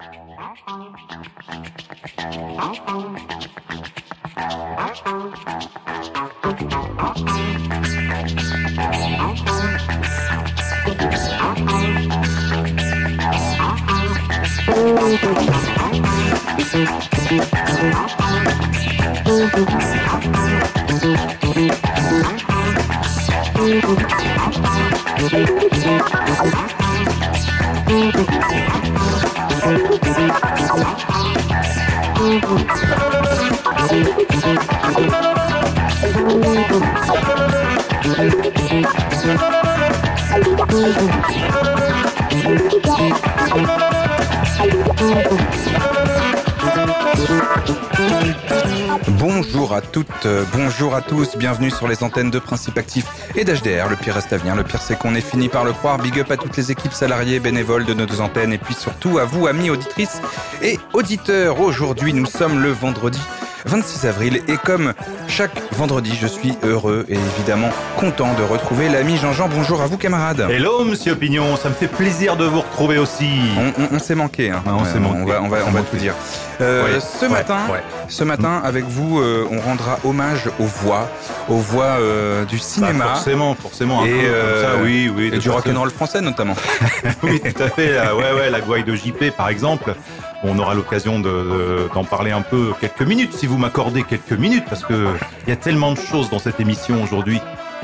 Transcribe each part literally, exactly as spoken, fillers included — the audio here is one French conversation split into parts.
Bonjour à toutes, bonjour à tous, bienvenue sur les antennes de Principe Actif et d'H D R. Le pire reste à venir, le pire c'est qu'on est fini par le croire. Big up à toutes les équipes salariées, bénévoles de nos deux antennes et puis surtout à vous, amis auditrices et auditeurs. Aujourd'hui, nous sommes le vendredi vingt-six avril et comme chaque vendredi, je suis heureux et évidemment content de retrouver l'ami Jean-Jean. Bonjour à vous camarades. Hello Monsieur Pignon, ça me fait plaisir de vous retrouver aussi. On, on, on s'est manqué, hein. Ah, on s'est manqué. On va, on va, on va tout dire. Euh, ouais, ce ouais, matin, ouais. ce matin, avec vous, euh, on rendra hommage aux voix, aux voix euh, du cinéma. Bah forcément, forcément. Et, euh, comme ça, oui, oui. et du rock'n'roll français notamment. Oui, tout à fait. Là, ouais, ouais, la gouaille de J P, par exemple. On aura l'occasion de, de, d'en parler un peu quelques minutes, si vous m'accordez quelques minutes, parce que il y a tellement de choses dans cette émission aujourd'hui.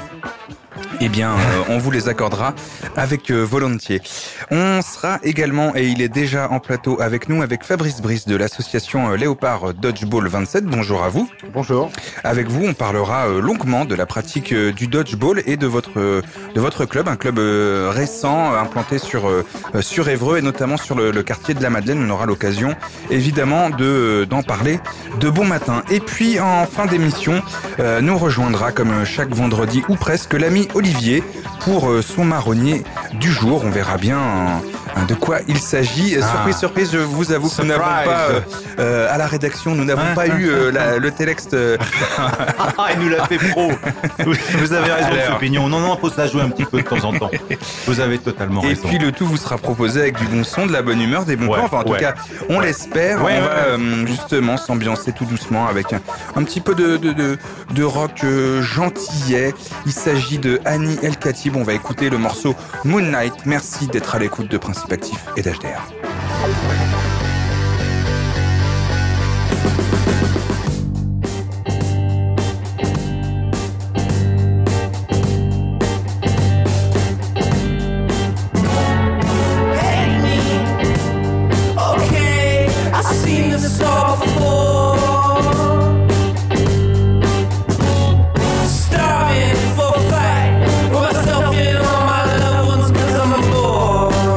Eh bien, euh, on vous les accordera avec euh, volontiers. On sera également, et il est déjà en plateau avec nous, avec Fabrice Brice de l'association euh, Léopard Dodgeball vingt-sept. Bonjour à vous. Bonjour. Avec vous, on parlera euh, longuement de la pratique euh, du dodgeball et de votre euh, de votre club, un club euh, récent euh, implanté sur euh, sur Évreux et notamment sur le, le quartier de la Madeleine. On aura l'occasion, évidemment, de d'en parler de bon matin. Et puis, en fin d'émission, euh, nous rejoindra, comme chaque vendredi ou presque, l'ami Olivier pour euh, son marronnier du jour. On verra bien euh, de quoi il s'agit. Ah. Surprise, surprise, je vous avoue que nous n'avons pas, euh, euh, à la rédaction, nous n'avons pas eu euh, la, le téléxte. Euh... Il nous l'a fait pro. Vous, vous avez raison, Alors. Monsieur Pignon. Non, non, il faut se la jouer un petit peu de temps en temps. Vous avez totalement Et raison. puis le tout vous sera proposé avec du bon son, de la bonne humeur, des bons Ouais, plans. Enfin, en tout ouais. cas, on Ouais. l'espère. Ouais, on ouais, va euh, justement s'ambiancer tout doucement avec un, un petit peu de, de, de, de rock euh, gentillet. Il s'agit de Annie El Khatib. On va écouter le morceau Moonlight. Merci d'être à l'écoute de Principe Actif et d'H D R.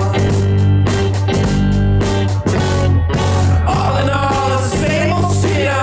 All in all, it's the same old shit.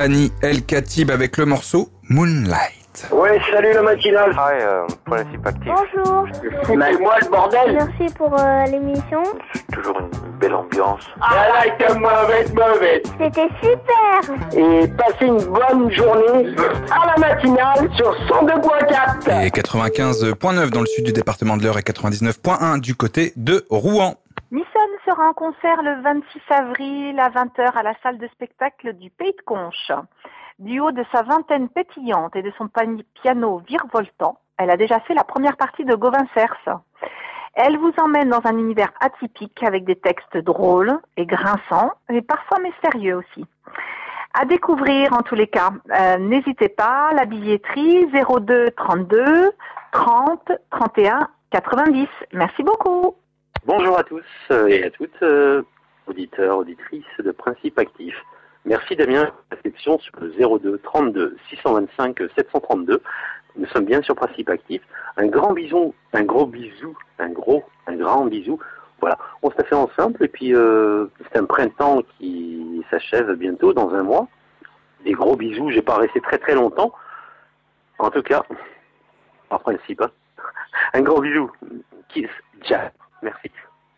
Annie El Khatib avec le morceau Moonlight. Ouais, salut la matinale. Hi, euh, Principe Actif. Bonjour. Foutez-moi le bordel. Merci pour euh, l'émission. C'est toujours une belle ambiance. Ah là, que mauvaise, mauvaise. C'était super. Et passez une bonne journée à la matinale sur cent deux point quatre. Et quatre-vingt-quinze point neuf dans le sud du département de l'Eure et quatre-vingt-dix-neuf point un du côté de Rouen. Nissan sera en concert le vingt-six avril à vingt heures à la salle de spectacle du Pays de Conches. Du haut de sa vingtaine pétillante et de son piano virevoltant, elle a déjà fait la première partie de Gauvin Cerf. Elle vous emmène dans un univers atypique avec des textes drôles et grinçants, et parfois mystérieux aussi. À découvrir en tous les cas. Euh, n'hésitez pas, la billetterie zéro deux trente-deux trente trente et un quatre-vingt-dix. Merci beaucoup. Bonjour à tous et à toutes, euh, auditeurs, auditrices de Principe Actif. Merci Damien, réflexion sur le zéro deux trente-deux six cent vingt-cinq sept cent trente-deux. Nous sommes bien sur Principe Actif. Un grand bisou, un gros bisou, un gros, un grand bisou. Voilà, on se fait ensemble et puis euh, c'est un printemps qui s'achève bientôt dans un mois. Des gros bisous, j'ai pas resté très très longtemps. En tout cas, en principe, hein. Un gros bisou. Kiss, ciao. Merci.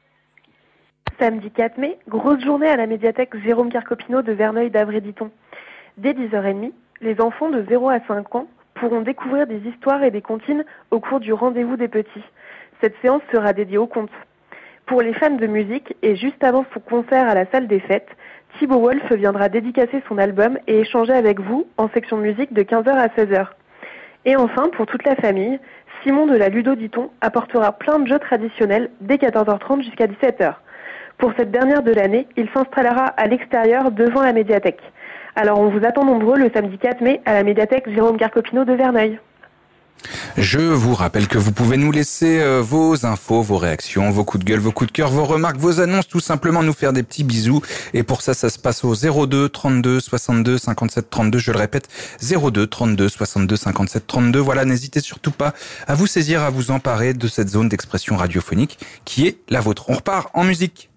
Samedi quatre mai, grosse journée à la médiathèque Jérôme Carcopino de Verneuil-d'Avray-Diton. Dès dix heures trente, les enfants de zéro à cinq ans pourront découvrir des histoires et des comptines au cours du rendez-vous des petits. Cette séance sera dédiée aux contes. Pour les fans de musique, et juste avant son concert à la salle des fêtes, Thibaut Wolf viendra dédicacer son album et échanger avec vous en section musique de quinze heures à seize heures. Et enfin, pour toute la famille, Simon de la Ludo Diton apportera plein de jeux traditionnels dès quatorze heures trente jusqu'à dix-sept heures. Pour cette dernière de l'année, il s'installera à l'extérieur devant la médiathèque. Alors on vous attend nombreux le samedi quatre mai à la médiathèque Jérôme Carcopino de Verneuil. Je vous rappelle que vous pouvez nous laisser euh, vos infos, vos réactions, vos coups de gueule, vos coups de cœur, vos remarques, vos annonces, tout simplement nous faire des petits bisous. Et pour ça, ça se passe au zéro deux trente-deux soixante-deux cinquante-sept trente-deux. Je le répète, zéro deux trente-deux soixante-deux cinquante-sept trente-deux. Voilà, n'hésitez surtout pas à vous saisir, à vous emparer de cette zone d'expression radiophonique qui est la vôtre. On repart en musique.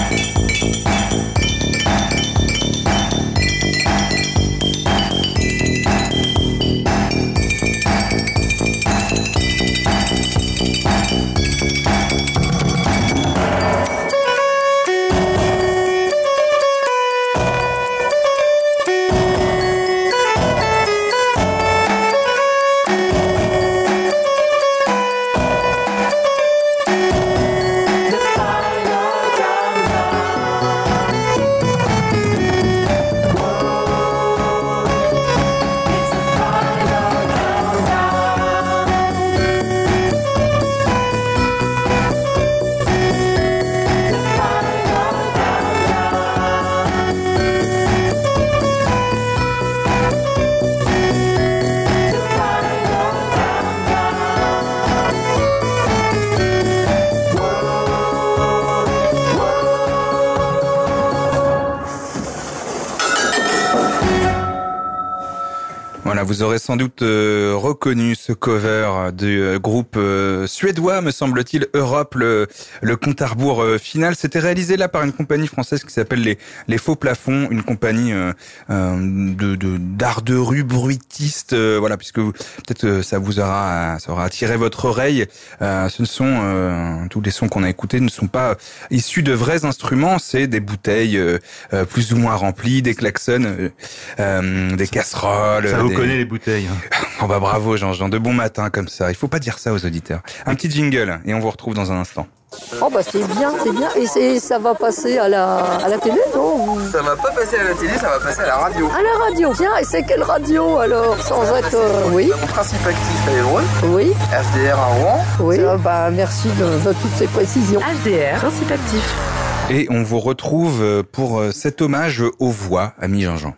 Voilà, vous aurez sans doute euh, reconnu ce cover du euh, groupe euh, suédois, me semble-t-il, Europe, le, le compte à rebours euh, final. C'était réalisé là par une compagnie française qui s'appelle les, les Faux Plafonds, une compagnie euh, euh, de, de d'art de rue bruitiste. Euh, voilà, puisque vous, peut-être euh, ça vous aura, ça aura attiré votre oreille. Euh, ce ne sont euh, tous les sons qu'on a écoutés ne sont pas issus de vrais instruments. C'est des bouteilles euh, euh, plus ou moins remplies, des klaxons, euh, euh, des casseroles. Ça vous des... connaît les bouteilles. Oh bah bravo Jean-Jean, de bon matin comme ça. Il faut pas dire ça aux auditeurs. Un petit jingle et on vous retrouve dans un instant. Oh bah c'est bien, c'est bien. Et c'est, ça va passer à la, à la télé, non? Ça va pas passer à la télé, ça va passer à la radio. À la radio, tiens, et c'est quelle radio alors? Sans être... Euh, oui. Mon principe actif à Évreux. Oui. H D R à Rouen. Oui. Ça, bah merci de, de toutes ces précisions. H D R, principe actif. Et on vous retrouve pour cet hommage aux voix, ami Jean-Jean.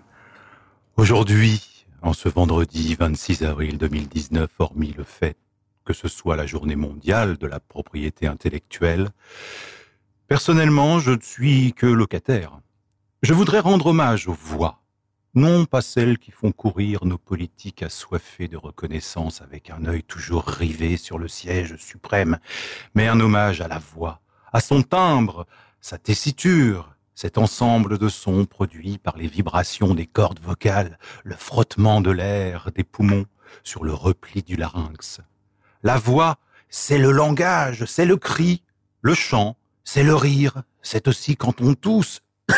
Aujourd'hui, en ce vendredi vingt-six avril deux mille dix-neuf, hormis le fait que ce soit la journée mondiale de la propriété intellectuelle, personnellement, je ne suis que locataire. Je voudrais rendre hommage aux voix, non pas celles qui font courir nos politiques assoiffés de reconnaissance avec un œil toujours rivé sur le siège suprême, mais un hommage à la voix, à son timbre, sa tessiture, cet ensemble de sons produits par les vibrations des cordes vocales, le frottement de l'air des poumons sur le repli du larynx. La voix, c'est le langage, c'est le cri, le chant, c'est le rire, c'est aussi quand on tousse,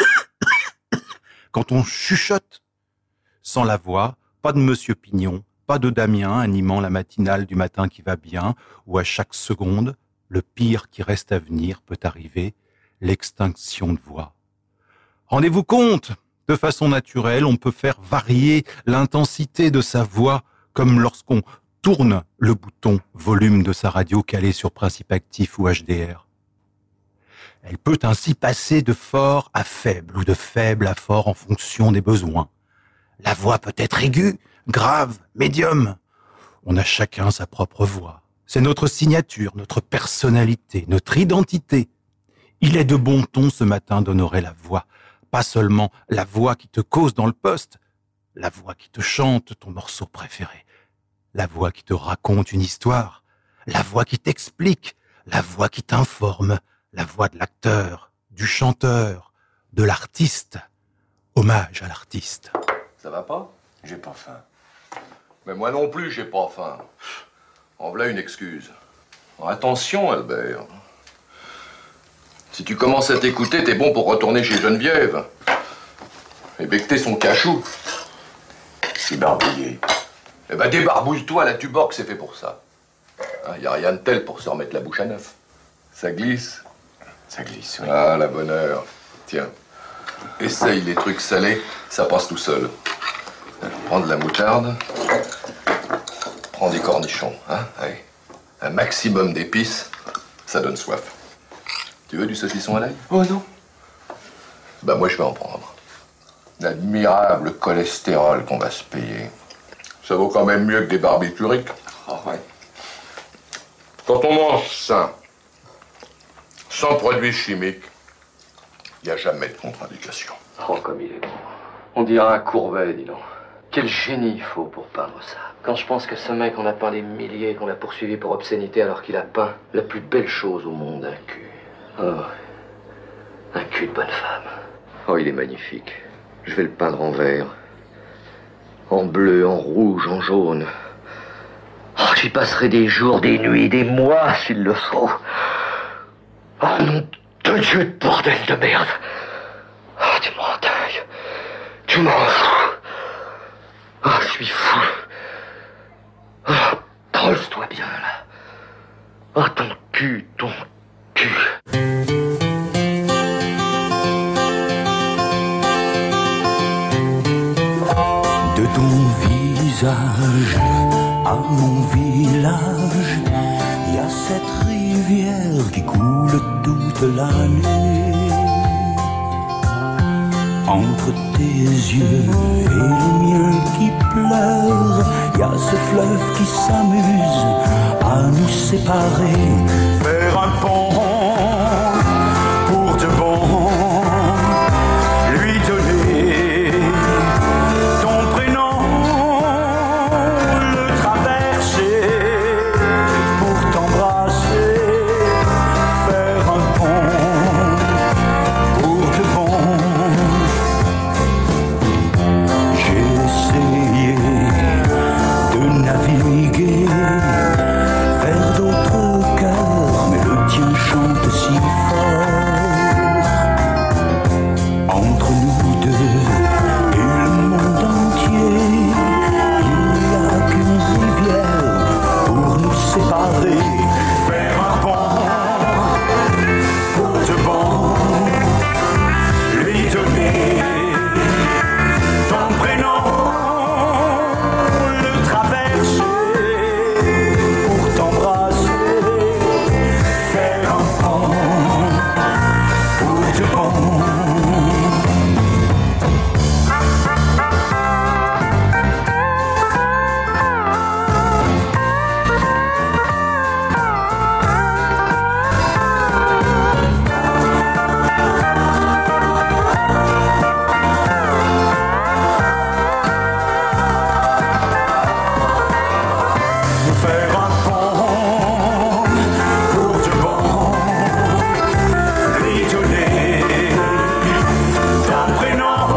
quand on chuchote. Sans la voix, pas de Monsieur Pignon, pas de Damien animant la matinale du matin qui va bien, où à chaque seconde, le pire qui reste à venir peut arriver, l'extinction de voix. Rendez-vous compte, de façon naturelle, on peut faire varier l'intensité de sa voix, comme lorsqu'on tourne le bouton volume de sa radio calée sur principe actif ou H D R. Elle peut ainsi passer de fort à faible ou de faible à fort en fonction des besoins. La voix peut être aiguë, grave, médium. On a chacun sa propre voix. C'est notre signature, notre personnalité, notre identité. Il est de bon ton ce matin d'honorer la voix. Pas seulement la voix qui te cause dans le poste, la voix qui te chante ton morceau préféré. La voix qui te raconte une histoire, la voix qui t'explique, la voix qui t'informe, la voix de l'acteur, du chanteur, de l'artiste. Hommage à l'artiste. Ça va pas? J'ai pas faim. Mais moi non plus, j'ai pas faim. En voilà une excuse. Attention, Albert. Si tu commences à t'écouter, t'es bon pour retourner chez Geneviève. Et becter son cachou. Je suis barbouillé. Eh ben, débarbouille-toi, la Tuborg, c'est fait pour ça. Il n'y a rien de tel pour se remettre la bouche à neuf. Ça glisse. Ça glisse, oui. Ah, la bonne heure. Tiens, essaye les trucs salés, ça passe tout seul. Prends de la moutarde. Prends des cornichons, hein. Allez. Un maximum d'épices, ça donne soif. Tu veux du saucisson à l'ail? Oh non. Bah moi, je vais en prendre. L'admirable cholestérol qu'on va se payer. Ça vaut quand même mieux que des barbituriques. Oh, ouais. Quand on mange sain, sans produits chimiques, il n'y a jamais de contre-indication. Oh, comme il est beau. On dirait un Courbet, dis donc. Quel génie il faut pour peindre ça. Quand je pense que ce mec en a peint des milliers, qu'on l'a poursuivi pour obscénité alors qu'il a peint la plus belle chose au monde, un cul. Oh. Un cul de bonne femme. Oh, il est magnifique. Je vais le peindre en vert. En bleu, en rouge, en jaune. Oh, j'y passerai des jours, des nuits, des mois, s'il le faut. Oh, nom de Dieu, de bordel de merde. Oh, tu m'en tailles. Tu m'en fous. Oh, je suis fou. Oh, trosse-toi bien, là. Oh, ton cul, ton cul. De ton visage à mon village, il y a cette rivière qui coule toute l'année. Entre tes yeux et le mien qui pleure, il y a ce fleuve qui s'amuse à nous séparer. Faire un pont pour de bon, lui donner ton prénom, le traverser pour t'embrasser. Faire un pont pour de bon. J'ai essayé de naviguer vers d'autres cœurs, mais le tien chante si fort. Entre nous deux et le monde entier, il n'y a qu'une rivière pour nous séparer. Faire un pont pour de bon, lui donner ton prénom, le traverser pour t'embrasser. Faire un pont pour de bon. Faire un pont pour de bon, lui donner ton prénom,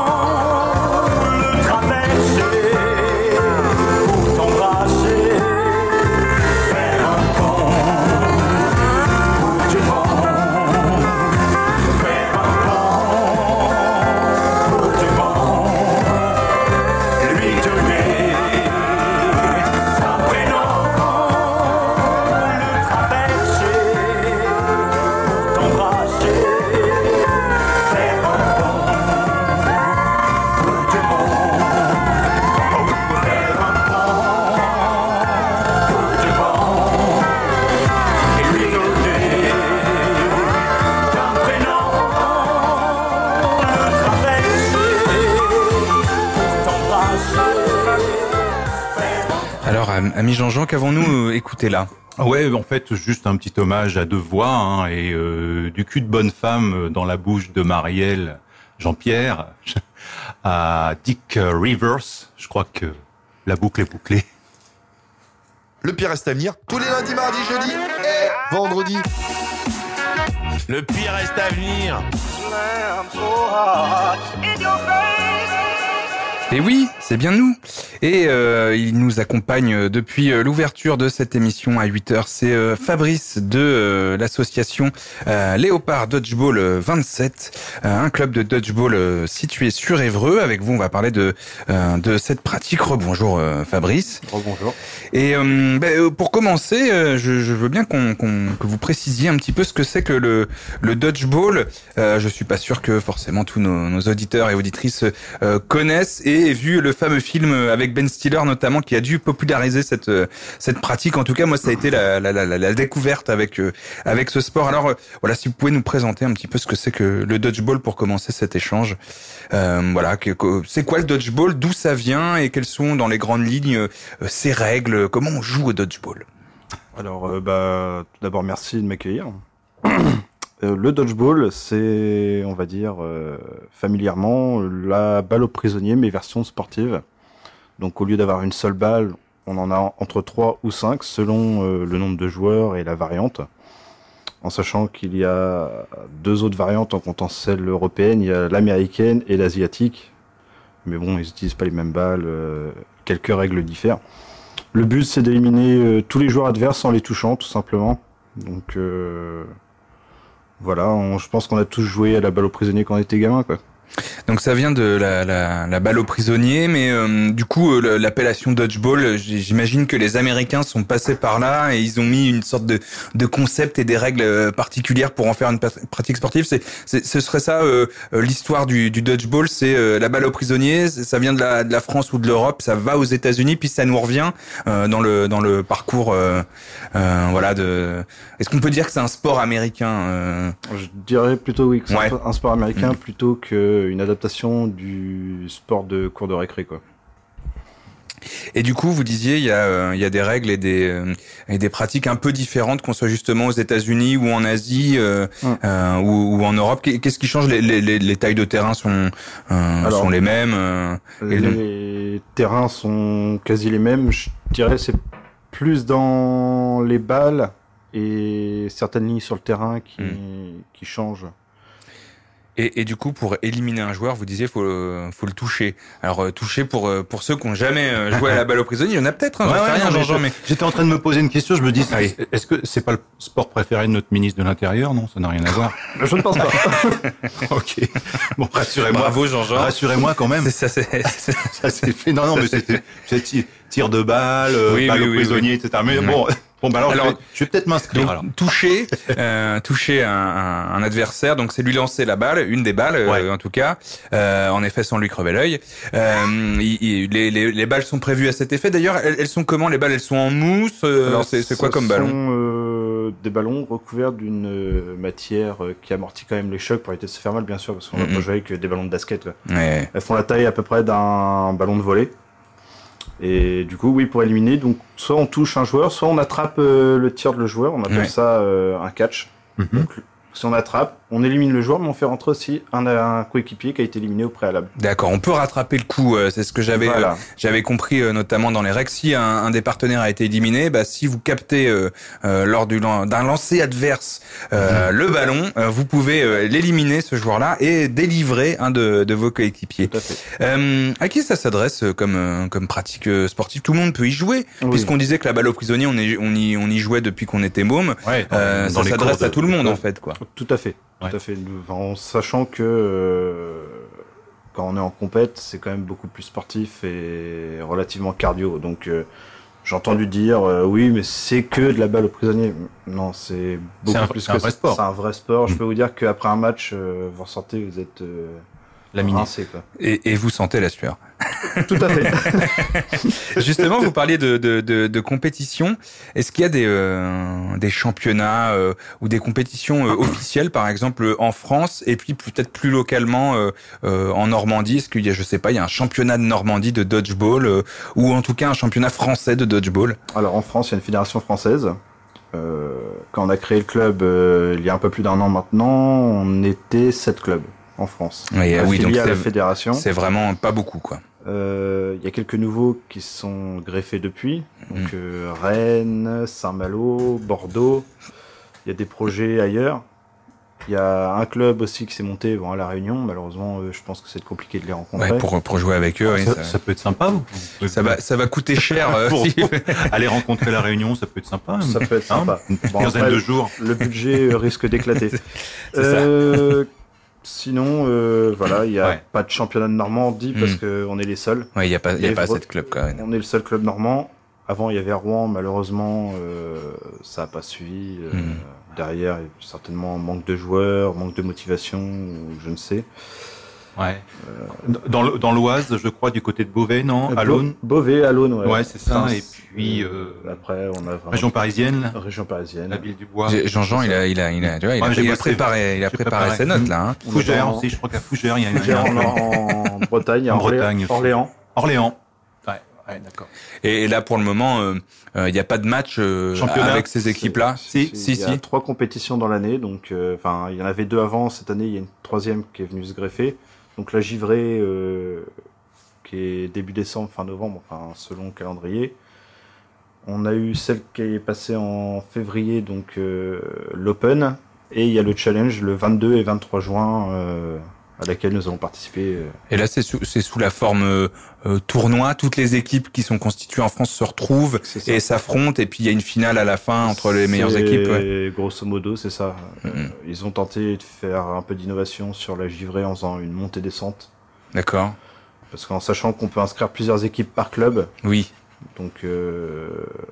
le traverser pour t'embrasser. Faire un pont pour de bon, faire un pont pour de bon, lui donner ton prénom, le traverser pour t'embrasser. Faire un pont pour de bon, faire un pont pour de bon, et lui donner ton prénom, le traverser pour t'embrasser. Alors, am- ami Jean-Jean, qu'avons-nous euh, écouté là? Ouais, en fait, juste un petit hommage à deux voix hein, et euh, du cul de bonne femme dans la bouche de Marielle Jean-Pierre à Dick Rivers. Je crois que la boucle est bouclée. Le pire reste à venir tous les lundis, mardis, jeudis et vendredis. Le pire reste à venir. Et oui, c'est bien nous. Et euh, il nous accompagne depuis l'ouverture de cette émission à huit heures. C'est euh, Fabrice de euh, l'association euh, Léopard Dodgeball vingt-sept, euh, un club de dodgeball euh, situé sur Évreux. Avec vous, on va parler de euh, de cette pratique. Rebonjour euh, Fabrice. Rebonjour. Et euh, ben, pour commencer, euh, je, je veux bien qu'on, qu'on, que vous précisiez un petit peu ce que c'est que le, le dodgeball. Euh, je suis pas sûr que forcément tous nos, nos auditeurs et auditrices euh, connaissent et aient vu le fameux film avec Ben Stiller notamment qui a dû populariser cette cette pratique. En tout cas, moi, ça a été la, la, la, la découverte avec avec ce sport. Alors euh, voilà, si vous pouvez nous présenter un petit peu ce que c'est que le dodgeball pour commencer cet échange. Euh, voilà, que, que, c'est quoi le dodgeball, d'où ça vient et quelles sont dans les grandes lignes euh, ses règles, comment on joue au dodgeball. Alors, euh, bah, tout d'abord, merci de m'accueillir. Euh, le dodgeball, c'est, on va dire, euh, familièrement, la balle aux prisonniers, mais version sportive. Donc, au lieu d'avoir une seule balle, on en a entre trois ou cinq, selon euh, le nombre de joueurs et la variante. en sachant qu'il y a deux autres variantes en comptant celle européenne. Il y a l'américaine et l'asiatique. Mais bon, ils n'utilisent pas les mêmes balles. Euh, quelques règles diffèrent. Le but, c'est d'éliminer euh, tous les joueurs adverses en les touchant, tout simplement. Donc, euh, voilà, on, je pense qu'on a tous joué à la balle au prisonnier quand on était gamin, quoi. Donc ça vient de la, la, la balle au prisonnier, mais euh, du coup euh, l'appellation dodgeball, j'imagine que les Américains sont passés par là et ils ont mis une sorte de, de concept et des règles particulières pour en faire une pratique sportive. C'est, c'est ce serait ça euh, l'histoire du, du dodgeball, c'est euh, la balle au prisonnier. Ça vient de la, de la France ou de l'Europe, ça va aux États-Unis, puis ça nous revient euh, dans le dans le parcours. Euh, euh, voilà. De. Est-ce qu'on peut dire que c'est un sport américain euh... Je dirais plutôt oui, que c'est ouais. un sport américain mmh. plutôt que une adaptation du sport de cours de récré, quoi. Et du coup, vous disiez, il y a, euh, il y a des règles et des, euh, et des pratiques un peu différentes, qu'on soit justement aux États-Unis ou en Asie euh, hum. euh, ou, ou en Europe. Qu'est-ce qui change? les, les, les tailles de terrain sont, euh, Alors, sont les mêmes euh, Les, les terrains sont quasi les mêmes. Je dirais c'est plus dans les balles et certaines lignes sur le terrain qui, hum. qui changent. Et, et du coup, pour éliminer un joueur, vous disiez faut faut le toucher. Alors euh, toucher pour pour ceux qui n'ont jamais euh, joué à la balle au prisonnier, il y en a peut-être. Hein, ouais, j'en sais ouais, rien, non, Jean-Jean, mais mais j'étais en train de me poser une question. Je me dis, ah oui. est-ce que c'est pas le sport préféré de notre ministre de l'Intérieur? Non, ça n'a rien à voir. Je ne pense pas. Ok. Bon, rassurez-moi. Bravo, Jean-Jean. Rassurez-moi quand même. C'est ça, c'est ça s'est fait. Non, non, mais c'était c'est tir de balle, oui, balle oui, au oui, prisonnier, oui. et cetera. Mais ouais. bon. Bon, bah alors, alors je vais, je vais peut-être m'inscrire. Donc, alors. toucher, euh, toucher un, un, un adversaire, donc c'est lui lancer la balle, une des balles ouais. euh, en tout cas, euh, en effet sans lui crever l'œil. Euh, il, il, les, les, les balles sont prévues à cet effet. D'ailleurs, elles, elles sont comment les balles? Elles sont en mousse. Euh, alors, c'est, c'est quoi comme ballon? Ce sont euh, des ballons recouverts d'une euh, matière euh, qui amortit quand même les chocs pour éviter de se faire mal, bien sûr, parce qu'on mm-hmm. va pas jouer avec des ballons de basket. Quoi. Ouais. Elles font la taille à peu près d'un ballon de volley. Et du coup, oui, pour éliminer, donc soit on touche un joueur, soit on attrape euh, le tir de le joueur. On appelle ouais. ça euh, un catch. Mm-hmm. Donc, si on attrape, on élimine le joueur, mais on fait rentrer aussi un, un coéquipier qui a été éliminé au préalable. D'accord, on peut rattraper le coup. Euh, c'est ce que j'avais voilà. euh, j'avais compris euh, notamment dans les règles. Si un, un des partenaires a été éliminé, bah si vous captez euh, euh, lors du d'un lancer adverse euh, mmh. le ballon, euh, vous pouvez euh, l'éliminer ce joueur-là et délivrer un de, de vos coéquipiers. Tout à fait. Euh, à qui ça s'adresse comme euh, comme pratique euh, sportive? Tout le monde peut y jouer, oui. puisqu'on disait que la balle au prisonnier, on y on y on y jouait depuis qu'on était môme. Ouais, dans, euh, dans ça s'adresse de... à tout le monde en fait, quoi. Tout à fait. Tout ouais. à fait. En sachant que euh, quand on est en compète, c'est quand même beaucoup plus sportif et relativement cardio. Donc euh, j'ai entendu dire euh, oui, mais c'est que de la balle au prisonnier. Non, c'est beaucoup c'est un, plus c'est que un vrai sport. C'est un vrai sport. Mmh. Je peux vous dire qu'après un match, euh, vous ressortez, vous êtes euh, laminé. rincé, quoi. Et, et vous sentez la sueur. Tout à fait. Justement, vous parliez de, de, de, de compétition. Est-ce qu'il y a des, euh, des championnats euh, ou des compétitions euh, officielles, par exemple, en France, et puis peut-être plus localement euh, euh, en Normandie? Est-ce qu'il y a, je sais pas, il y a un championnat de Normandie de dodgeball euh, ou en tout cas un championnat français de dodgeball? Alors en France, il y a une fédération française. Euh, quand on a créé le club euh, il y a un peu plus d'un an maintenant, on était sept clubs en France. Oui, oui, donc à c'est, la fédération. C'est vraiment pas beaucoup, quoi. Euh, il y a quelques nouveaux qui sont greffés depuis, donc mmh. euh, Rennes, Saint-Malo, Bordeaux. Il y a des projets ailleurs. Il y a un club aussi qui s'est monté bon, à La Réunion. Malheureusement, euh, je pense que c'est compliqué de les rencontrer. Ouais, pour, pour jouer avec eux, ah, oui, ça, ça... ça peut être sympa. Vous ça va, ça va coûter cher. Euh, pour, si... pour aller rencontrer La Réunion, ça peut être sympa. Ça peut être sympa. Une bon, quinzaine après, de jours. Le budget risque d'éclater. c'est euh, ça. Sinon, euh, voilà, il n'y a ouais. pas de championnat de Normandie parce mmh. qu'on est les seuls. Ouais, il n'y a pas, il y a pas assez de clubs quand même. On est le seul club normand. Avant, il y avait Rouen, malheureusement, euh, ça n'a pas suivi. Euh, mmh. Derrière, il y a certainement manque de joueurs, manque de motivation, ou je ne sais. Ouais. Euh, dans, le, dans l'Oise, je crois, du côté de Beauvais, non? À l'Aune. Beauvais, à l'Aune, ouais. Ouais, c'est ça. Enfin, et puis euh, après, on a vraiment... région parisienne. Région parisienne. La ville du Bois. Jean-Jean, il a, il a, il a, tu vois, il, ouais, a, il a préparé, il a préparé, préparé ses notes là. Hein. Fougères en... aussi, je crois qu'à Fougères, il y a une. Fougères en, en Bretagne, en Orléans. Bretagne. Orléans. Orléans. Ouais, ouais, d'accord. Et, et là, pour le moment, euh, il euh, n'y a pas de match euh, avec ces équipes-là. Si, si, si. Il y a trois compétitions dans l'année, donc, enfin, euh, il y en avait deux avant. Cette année, il y a une troisième qui est venue se greffer. Donc la givrée, euh, qui est début décembre, fin novembre, enfin selon le calendrier. On a eu celle qui est passée en février, donc euh, l'Open, et il y a le challenge le vingt-deux et vingt-trois juin euh, à laquelle nous avons participé. Euh. Et là, c'est sous, c'est sous la forme euh, euh, tournoi. Toutes les équipes qui sont constituées en France se retrouvent et s'affrontent, et puis il y a une finale à la fin entre les meilleures C'est- équipes. Ouais. Grosso modo, c'est ça. Mm-hmm. Euh, ils ont tenté de faire un peu d'innovation sur la givrée en faisant une montée-descente. D'accord. Parce qu'en sachant qu'on peut inscrire plusieurs équipes par club. Oui. Donc euh,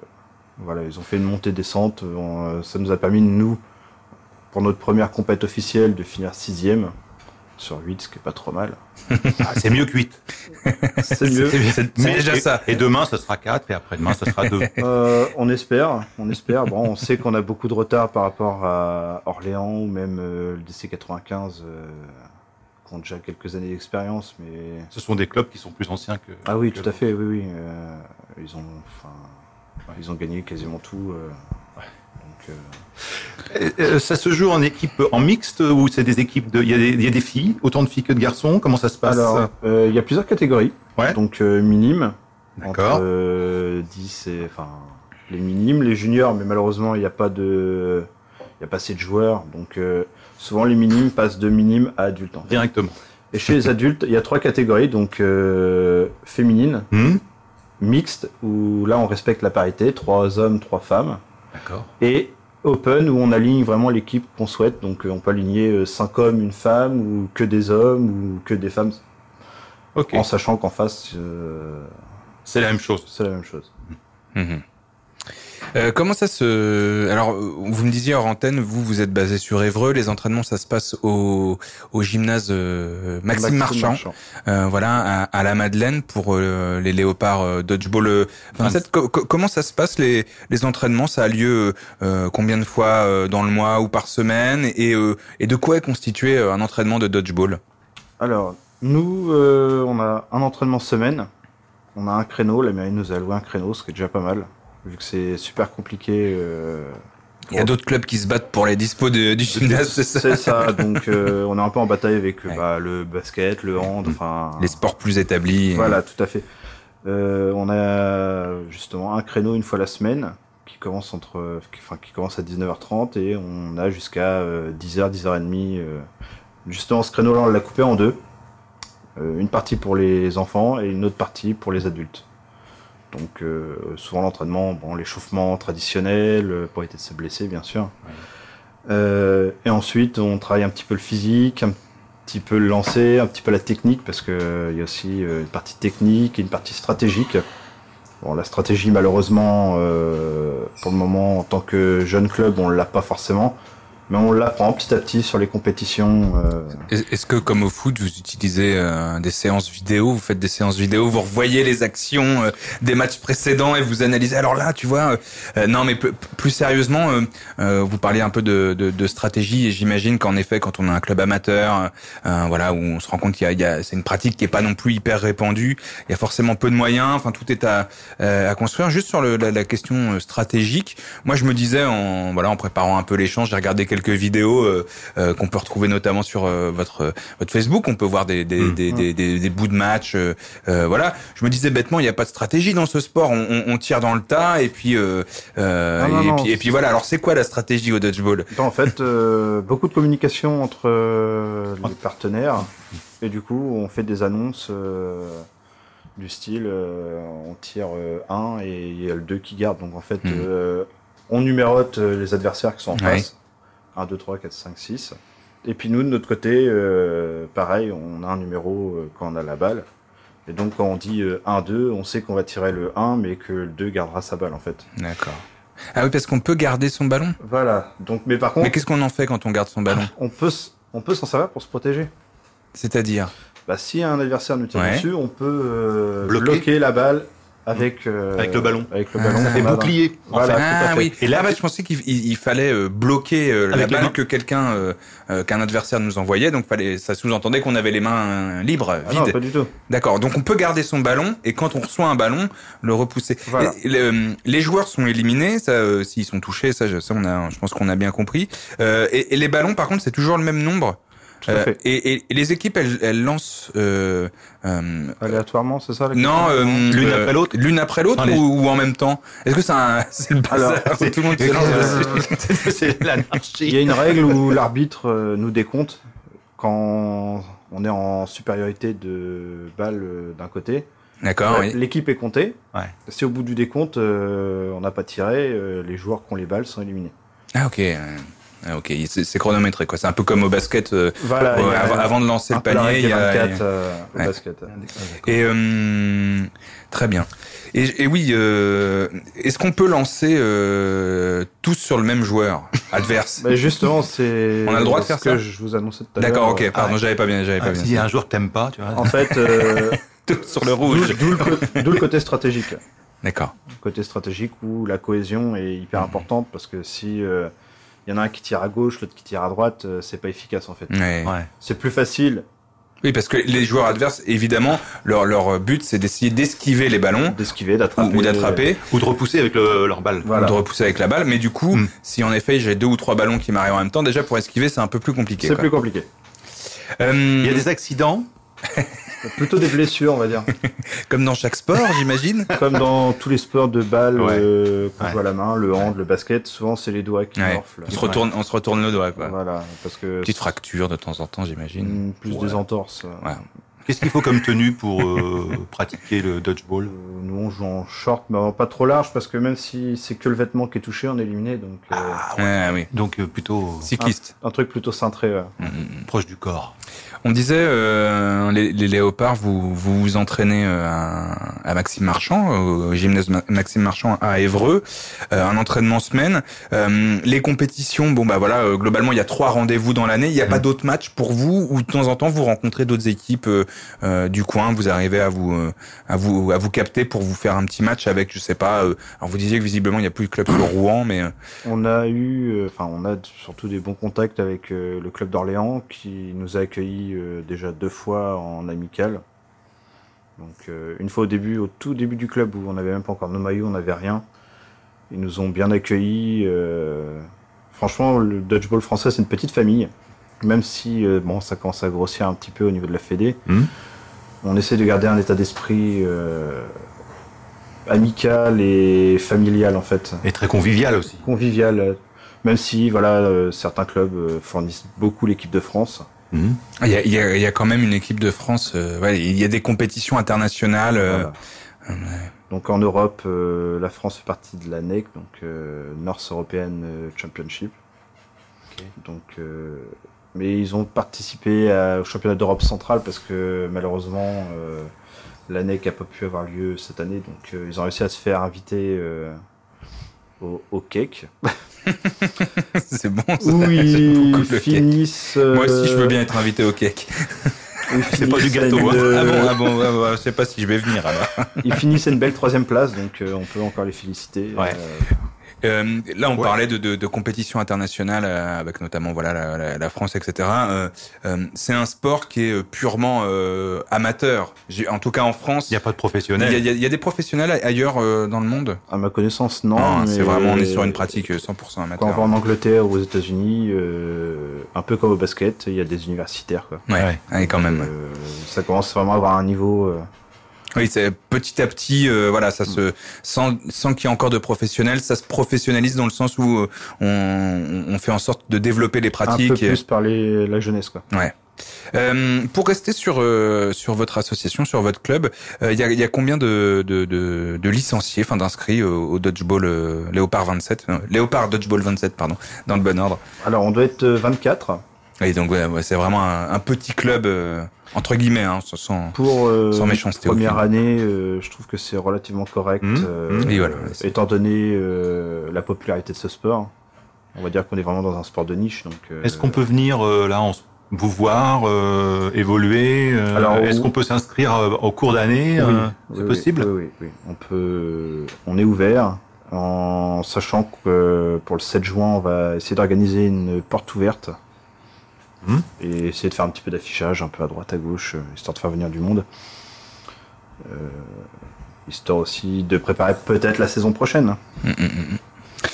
voilà, ils ont fait une montée-descente. On- Ça nous a permis, nous, pour notre première compète officielle, de finir sixième sur huit, ce qui est pas trop mal. Ah, c'est mieux que huit. C'est mieux. C'est, c'est déjà et, ça. Et demain, ce sera quatre, et après-demain, ce sera deux. Euh, on espère, on espère. Bon, on sait qu'on a beaucoup de retard par rapport à Orléans ou même euh, le D C quatre-vingt-quinze, euh, qui ont déjà quelques années d'expérience, mais Ce sont des clubs qui sont plus anciens que... ah oui, que tout à fait, oui, oui. Euh, ils ont, enfin, ils ont gagné quasiment tout. Euh, donc, euh, Euh, euh, ça se joue en équipe en mixte ou c'est des équipes de. Il y, a des- il y a des filles, autant de filles que de garçons. Comment ça se passe? Alors, euh, il y a plusieurs catégories. Ouais. Donc euh, minimes, D'accord. entre euh, dix et enfin les minimes, les juniors, mais malheureusement il n'y a pas de, il y a pas assez de joueurs, donc euh, souvent les minimes passent de minimes à adultes. En fait. Directement. Et chez les adultes, il y a trois catégories, donc euh, féminine, Hmm. mixte où là on respecte la parité, trois hommes, trois femmes, D'accord. et open où on aligne vraiment l'équipe qu'on souhaite, donc euh, on peut aligner euh, cinq hommes, une femme, ou que des hommes, ou que des femmes. Ok. En sachant qu'en face, euh, C'est la même chose. c'est la même chose. Mhm. Euh, comment ça se... Alors, euh, vous me disiez hors antenne, vous, vous êtes basé sur Évreux. Les entraînements, ça se passe au, au gymnase euh, Maxime, Maxime Marchand, Marchand. Euh, voilà, à, à la Madeleine pour euh, les léopards euh, dodgeball. Euh, vingt-sept. Co- co- comment ça se passe les, les entraînements? Ça a lieu euh, combien de fois euh, dans le mois ou par semaine? Et, euh, et de quoi est constitué euh, un entraînement de dodgeball? Alors, nous, euh, on a un entraînement semaine. On a un créneau. La mairie nous a alloué un créneau, ce qui est déjà pas mal, vu que c'est super compliqué. Euh, Il y a d'autres clubs qui se battent pour les dispos de, du gymnase, c'est ça? C'est ça. Donc, euh, on est un peu en bataille avec euh, bah, le basket, le hand, enfin. Les sports plus établis. Voilà, tout à fait. Euh, on a justement un créneau une fois la semaine qui commence entre, qui, enfin, qui commence à dix-neuf heures trente et on a jusqu'à euh, dix heures, dix heures trente. Euh, justement, ce créneau-là, on l'a coupé en deux. Euh, une partie pour les enfants et une autre partie pour les adultes. Donc, euh, souvent l'entraînement, bon, l'échauffement traditionnel euh, pour éviter de se blesser, bien sûr. Ouais. Euh, et ensuite, on travaille un petit peu le physique, un petit peu le lancer, un petit peu la technique, parce que euh, il y a aussi euh, une partie technique et une partie stratégique. Bon, la stratégie, malheureusement, euh, pour le moment, en tant que jeune club, on l'a pas forcément, mais on l'apprend petit à petit sur les compétitions. Euh... Est-ce que, comme au foot, vous utilisez euh, des séances vidéo, vous faites des séances vidéo, vous revoyez les actions euh, des matchs précédents et vous analysez? Alors là, tu vois, euh, non, mais p- plus sérieusement, euh, euh, vous parliez un peu de, de, de stratégie et j'imagine qu'en effet, quand on a un club amateur, euh, voilà, où on se rend compte qu'il y a, il y a c'est une pratique qui est pas non plus hyper répandue, il y a forcément peu de moyens, enfin tout est à, euh, à construire. Juste sur le, la, la question stratégique, moi je me disais en voilà en préparant un peu l'échange, j'ai regardé quelques quelques vidéos euh, euh, qu'on peut retrouver notamment sur euh, votre votre Facebook. On peut voir des des, mmh. des, des, des, des bouts de match. Euh, euh, voilà. Je me disais bêtement, il n'y a pas de stratégie dans ce sport. On, on, on tire dans le tas et puis euh, euh, non, non, et, non, puis, et puis voilà. Alors c'est quoi la stratégie au dodgeball? En fait, euh, beaucoup de communication entre euh, les partenaires et du coup, on fait des annonces. Euh, du style euh, on tire euh, un et il y a le deux qui garde, donc en fait mmh. euh, on numérote les adversaires qui sont en ouais. face, un, deux, trois, quatre, cinq, six, et puis nous de notre côté euh, pareil, on a un numéro euh, quand on a la balle, et donc quand on dit euh, un, deux, on sait qu'on va tirer le un mais que le deux gardera sa balle en fait. D'accord. Ah oui, parce qu'on peut garder son ballon. Voilà, donc mais par contre... Mais qu'est-ce qu'on en fait quand on garde son ballon? On peut, on peut s'en servir pour se protéger. C'est-à-dire? Bah, si un adversaire nous tire ouais. dessus, on peut euh, bloquer. bloquer la balle avec euh, avec le ballon. Avec le ballon. Ça fait bouclier. En voilà, fait. Ah oui. Et là, bah, je pensais qu'il il fallait euh, bloquer euh, la balle que quelqu'un, euh, euh, qu'un adversaire nous envoyait. Donc, fallait, ça sous-entendait qu'on avait les mains libres, vides. Ah non, pas du tout. D'accord. Donc, on peut garder son ballon et quand on reçoit un ballon, le repousser. Voilà. Et, le, les joueurs sont éliminés, ça, euh, s'ils sont touchés, ça, ça, on a, je pense qu'on a bien compris. Euh, et, et les ballons, par contre, c'est toujours le même nombre. Tout à Euh, fait. et, et, et les équipes, elles, elles lancent euh, euh, Aléatoirement, c'est ça? la non, question euh, L'une euh, après l'autre l'une après l'autre Non, les- ou, ou en même temps. Est-ce que c'est un, c'est le bazar Alors, où tout le monde se lance dessus C'est l'anarchie. Il y a une règle où l'arbitre euh, nous décompte quand on est en supériorité de balles euh, d'un côté. D'accord, Euh, oui. L'équipe est comptée. Ouais. Si au bout du décompte, euh, on n'a pas tiré, euh, les joueurs qui ont les balles sont éliminés. Ah ok. euh, Ah, ok, c'est c'est chronométré quoi. C'est un peu comme au basket. euh, Voilà, ouais, il y a avant, un- avant de lancer un le peu la panier, règle il y a, vingt-quatre, il y a- euh, au ouais. basket. Et euh, très bien. Et, et oui, euh, est-ce qu'on peut lancer euh, tous sur le même joueur adverse? Bah, justement, c'est. On a le droit de faire ce que ça je vous annonçais tout à l'heure. D'accord, ok. Pardon, Ah, j'avais pas bien, j'avais Ah, pas bien. s'il y a un joueur que t'aimes pas, tu vois. En fait, euh, Tous sur le rouge. D'où d'où le, co- d'où le côté stratégique. D'accord. Côté stratégique où la cohésion est hyper importante parce que si euh, il y en a un qui tire à gauche, l'autre qui tire à droite, euh, c'est pas efficace en fait. Ouais. Ouais. C'est plus facile Oui, parce que les joueurs adverses, évidemment, leur leur but c'est d'essayer d'esquiver les ballons d'esquiver, ou, d'attraper. ou d'attraper. Ou de repousser avec le, leur balle. Voilà. Ou de repousser avec la balle, mais du coup, Mm. si en effet j'ai deux ou trois ballons qui m'arrivent en même temps, déjà pour esquiver c'est un peu plus compliqué. C'est quoi. plus compliqué. Euh, Il y a des accidents. Plutôt des blessures, on va dire. Comme dans chaque sport, j'imagine. Comme dans tous les sports de balle Ouais. euh, qu'on Ouais. joue à la main, le hand, le basket, souvent c'est les doigts qui Ouais. morflent. On se retourne, on se retourne le doigt, quoi. Voilà, parce que Petite fracture de temps en temps, j'imagine. mm, plus Ouais. des entorses. Ouais. Qu'est-ce qu'il faut comme tenue pour euh, pratiquer le dodgeball? Euh, Nous on joue en short, mais pas trop large parce que même si c'est que le vêtement qui est touché, on est éliminé. Donc euh, Ah oui. Donc euh, plutôt Cycliste. un truc plutôt cintré. ouais. Mm, mm. proche du corps. On disait, euh, les, les léopards, vous vous, vous entraînez euh, à, à Maxime Marchand, au gymnase Ma- Maxime Marchand à Évreux, euh, un entraînement semaine. Euh, les compétitions, bon bah voilà, euh, globalement il y a trois rendez-vous dans l'année. Il n'y a pas d'autres matchs pour vous ou de temps en temps vous rencontrez d'autres équipes euh, euh, du coin. Vous arrivez à vous euh, à vous à vous capter pour vous faire un petit match avec, je sais pas. Euh, alors vous disiez que visiblement il n'y a plus de club sur Rouen, mais euh, On a eu, enfin on a surtout des bons contacts avec euh, le club d'Orléans qui nous a accueillis euh, déjà deux fois en amical. Donc euh, une fois au début, au tout début du club où on n'avait même pas encore nos maillots, on n'avait rien. Ils nous ont bien accueillis. euh, Franchement, le dodgeball français c'est une petite famille. Même si euh, bon, ça commence à grossir un petit peu au niveau de la fédé. Mmh. On essaie de garder un état d'esprit euh, amical et familial en fait. Et très convivial aussi. Convivial. euh, Même si voilà, euh, certains clubs euh, fournissent beaucoup l'équipe de France. Mmh. il y a, il y, a, il y a quand même une équipe de France. Euh, ouais, il y a des compétitions internationales. Euh, Voilà. Donc en Europe, euh, la France fait partie de la N E C, donc euh, North European euh, Championship. Donc, euh, mais ils ont participé à- au championnat d'Europe centrale parce que malheureusement euh, la N E C n'a pas pu avoir lieu cette année. Donc euh, ils ont réussi à se faire inviter euh, au, au cake. c'est bon. Ça. Où J'aime ils beaucoup le cake. finissent. euh, Moi aussi, je veux bien être invité au cake. ils C'est pas du finissent gâteau, une, hein. euh, Ah bon, ah bon, ah bon, je sais pas si je vais venir alors. Ils finissent une belle troisième place, donc euh, on peut encore les féliciter. Ouais. Euh, Euh, là, on Ouais. parlait de, de, de compétitions internationales euh, avec notamment voilà la, la, la France, et cetera. Euh, euh, c'est un sport qui est euh, purement euh, amateur. J'ai, en tout cas en France, Il n'y a pas de il y, professionnel. a, il y a- il y a des professionnels ailleurs euh, dans le monde. à ma connaissance, non. Non, c'est mais- vraiment on est sur une pratique euh, cent pour cent Quand on va amateur. en Angleterre ou aux États-Unis, euh, un peu comme au basket, il y a des universitaires. Quoi. Ouais, Ouais. ouais, quand même. Euh, ça commence vraiment à avoir un niveau. euh, Oui, c'est petit à petit, euh, voilà, ça se sans sans qu'il y ait encore de professionnels, ça se professionnalise dans le sens où euh, on, on fait en sorte de développer les un peu pratiques. plus par les, la jeunesse. Quoi. Ouais. Euh, pour rester sur euh, sur votre association, sur votre club, il euh, y, a, y a combien de de, de, de licenciés, enfin d'inscrits au, au dodgeball euh, Léopard vingt-sept, euh, Léopard dodgeball vingt-sept, pardon, dans le bon ordre. Alors on doit être vingt-quatre. Et donc ouais, ouais, c'est vraiment un, un petit club euh, entre guillemets, hein, sans Pour euh, sans méchanceté première aucune. année, euh, je trouve que c'est relativement correct. Mmh, euh, mmh. Et voilà, euh, c'est- étant donné euh, la popularité de ce sport, on va dire qu'on est vraiment dans un sport de niche. Donc, euh, Est-ce qu'on peut venir euh, là en, vous voir, euh, évoluer euh, Alors, Est-ce où- qu'on peut s'inscrire euh, au cours d'année Oui, euh, oui, C'est oui, possible oui, oui, oui. On peut, on est ouvert en sachant que euh, pour le sept juin, on va essayer d'organiser une porte ouverte Mmh. et essayer de faire un petit peu d'affichage un peu à droite, à gauche, euh, histoire de faire venir du monde. Euh, histoire aussi de préparer peut-être la saison prochaine. Mm, mm, mm.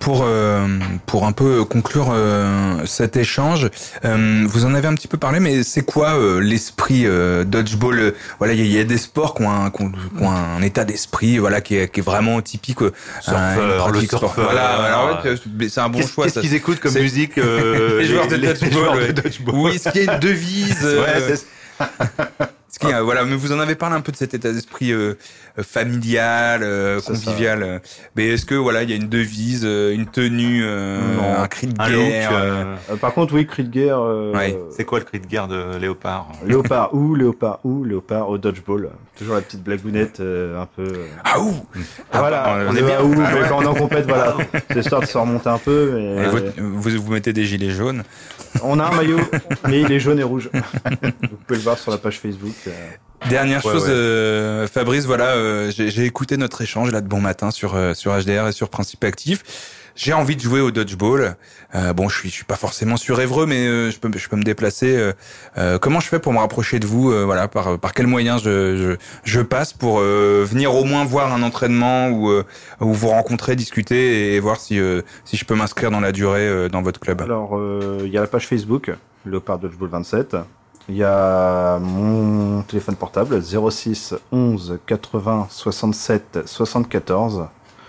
pour euh, pour un peu conclure euh, cet échange, euh, vous en avez un petit peu parlé, mais c'est quoi euh, l'esprit euh, dodgeball euh, Voilà, il y, y a des sports qui ont un, qui ont, qui ont un état d'esprit, voilà, qui est, qui est vraiment typique. Euh, Surfeur, le surfeur. Voilà, alors, ouais, c'est un bon qu'est-ce, choix. Qu'est-ce ça, qu'ils écoutent comme c'est... musique euh, les, joueurs de les, dodgeball, les joueurs ouais. de dodgeball. Oui, est-ce qu'il y a une devise euh, ouais, c'est... Ce qui, euh, voilà, mais vous en avez parlé un peu de cet état d'esprit euh, familial, euh, convivial. Euh, mais est-ce que voilà, il y a une devise, euh, une tenue, euh, non, un cri de un guerre look, euh... Euh, Par contre, oui, cri de guerre. Euh... Ouais. C'est quoi le cri de guerre de Léopard Léopard ou Léopard ou Léopard au dodgeball. Toujours la petite blagounette euh, un peu. Ah ouh. Ah, voilà, on, on est bien. Ou ah, ouais. Quand on est en compète, voilà, c'est histoire de se remonter un peu. Mais... Et vous, vous vous mettez des gilets jaunes. On a un maillot, mais il est jaune et rouge. Vous pouvez le voir sur la page Facebook. Dernière ouais, chose, ouais. Euh, Fabrice, voilà, euh, j'ai, j'ai écouté notre échange là de bon matin sur euh, sur H D R et sur Principe Actif. J'ai envie de jouer au dodgeball. Euh, bon, je suis, je suis pas forcément sur Évreux, mais euh, je peux, je peux me déplacer. Euh, euh, comment je fais pour me rapprocher de vous euh, Voilà, par, par quels moyens je, je, je passe pour euh, venir au moins voir un entraînement ou, euh, ou vous rencontrer, discuter et voir si, euh, si je peux m'inscrire dans la durée euh, dans votre club. Alors, il euh, y a la page Facebook, Léopard Dodgeball vingt-sept. Il y a mon téléphone portable, zéro six onze quatre-vingts soixante-sept soixante-quatorze.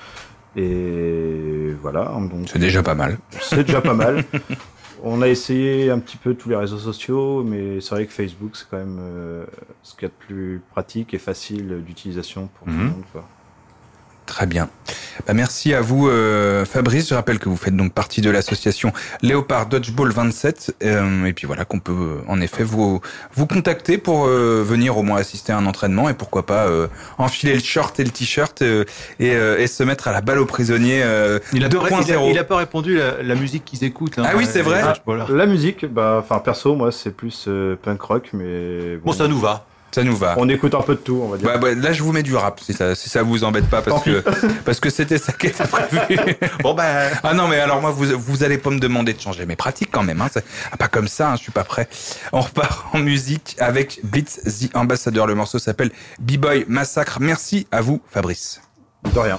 Et voilà. Donc, c'est déjà pas mal. C'est déjà pas mal. On a essayé un petit peu tous les réseaux sociaux, mais c'est vrai que Facebook, c'est quand même euh, ce qu'il y a de plus pratique et facile d'utilisation pour mmh. tout le monde, quoi. Très bien. Bah, merci à vous, euh, Fabrice. Je rappelle que vous faites donc partie de l'association Léopard Dodgeball vingt-sept. Euh, et puis voilà, qu'on peut euh, en effet vous vous contacter pour euh, venir au moins assister à un entraînement et pourquoi pas euh, enfiler le short et le t-shirt euh, et, euh, et se mettre à la balle aux prisonniers euh, il a deux point zéro. Il a pas répondu la, la musique qu'ils écoutent. Hein, ah oui, c'est vrai. Ah, la musique, bah, enfin perso, moi c'est plus euh, punk rock, mais bon, bon ça nous va. Ça nous va. On écoute un peu de tout, on va dire. Bah, bah, là, je vous mets du rap, si ça, si ça vous embête pas, parce que, parce que c'était ça qui était prévu. Bon, bah. Ah non, mais alors, moi, vous, vous allez pas me demander de changer mes pratiques quand même, hein. Ah, pas comme ça, hein, je suis pas prêt. On repart en musique avec Blitz the Ambassador. Le morceau s'appelle B-Boy Massacre. Merci à vous, Fabrice. De rien.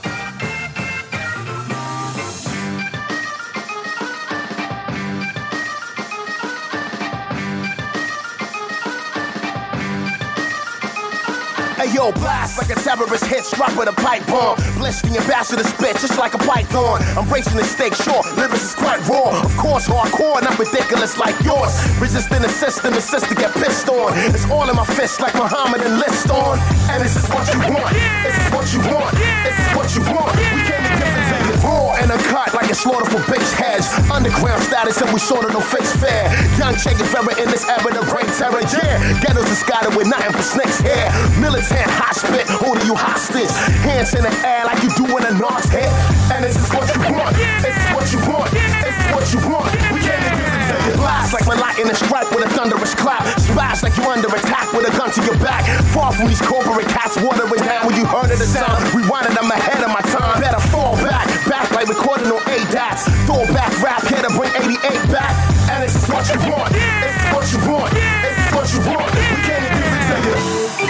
Yo, blast like a terrorist hit, struck with a pipe bomb. Blitz the ambassador spit just like a python. I'm racing the stake, sure, lyrics is quite raw. Of course, hardcore, not ridiculous like yours. Resisting the system, insist to get pissed on. It's all in my fists like Muhammad and list on. And this is what you want, this is what you want, this is what you want. We came to give it to you raw and uncut like a slaughter for base heads. Underground status and we sort of no face fair. Young Che Guevara in this era to bring terror, yeah. Ghettos is scattered with nothing but snakes hair. Militant hot spit, holding you hostage. Hands in the air like you do in a North hit. And this is what you want, this is what you want, this is what you want. We came to give it to you. Blast like my lightning strike with a thunderous clap. Splash like you under attack with a gun to your back. Far from these corporate cats watering down when you heard of the sound. Rewinded, I'm ahead of my time. Better fall back, back like recording on A D A T S. Throw back rap here to bring eighty-eight back. And this is what you want, this is what you want, this is what you want. We came to give it to you.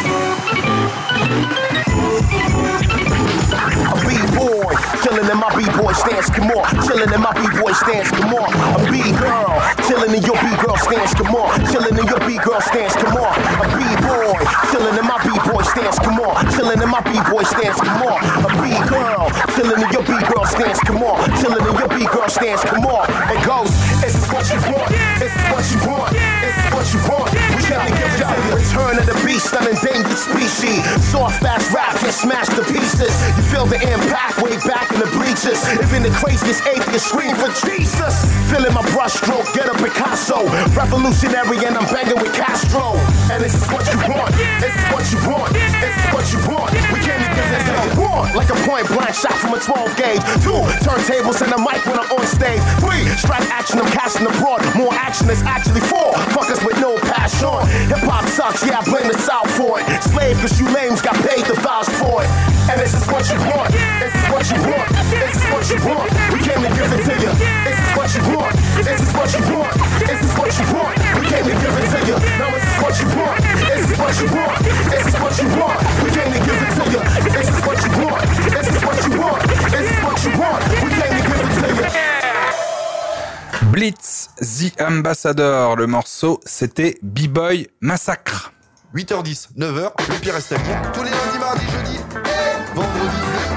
A B-boy, chillin' in my B-boy stance, come on. Chillin' in my B-boy stance, come on. A B-girl, chillin' in your B-girl stance, come on. Chillin' in your B-girl stance, come on. A B-boy, chillin' in my B-boy stance, come on. Chillin' in my B-boy stance, come on. A B-girl, chillin' in your B-girl stance, come on. Chillin' in your B-girl stance, come on. It goes, this is what you want, this is what you want, this is what you want. We can't give it to you. Return of the beast, an endangered species. Soft fast rap can smash the pieces. You feel the impact way back in the bleachers. Even the craziest atheist scream for Jesus. Feeling my brush stroke, get a Picasso. Revolutionary and I'm banging with Castro. And this is what you want, this is what you want, this is what you want. We came to give this to you. One, like a point blank shot from a twelve gauge. Two, turntables and a mic when I'm on stage. Three, strike action, I'm casting abroad. More action is actually four. Fuckers with no passion. Hip hop sucks, yeah, I blame the South for it. Slave, cause you lames got paid to vouch for it. And this is what you want, this is what you want, this is what you want. We came to give it to you. This is what you want, this is what you want, this is what you want. We came to give it to you. Now this is what you want, this is what you want, this is what you want. We came to give it to you. This is what you want, this is what you want, this is what you want. We came to give it to you. Blitz, The Ambassador. Le morceau, c'était B-Boy Massacre. huit heures dix, neuf heures, le pire reste à venir. Tous les lundis, mardis, jeudis et vendredis.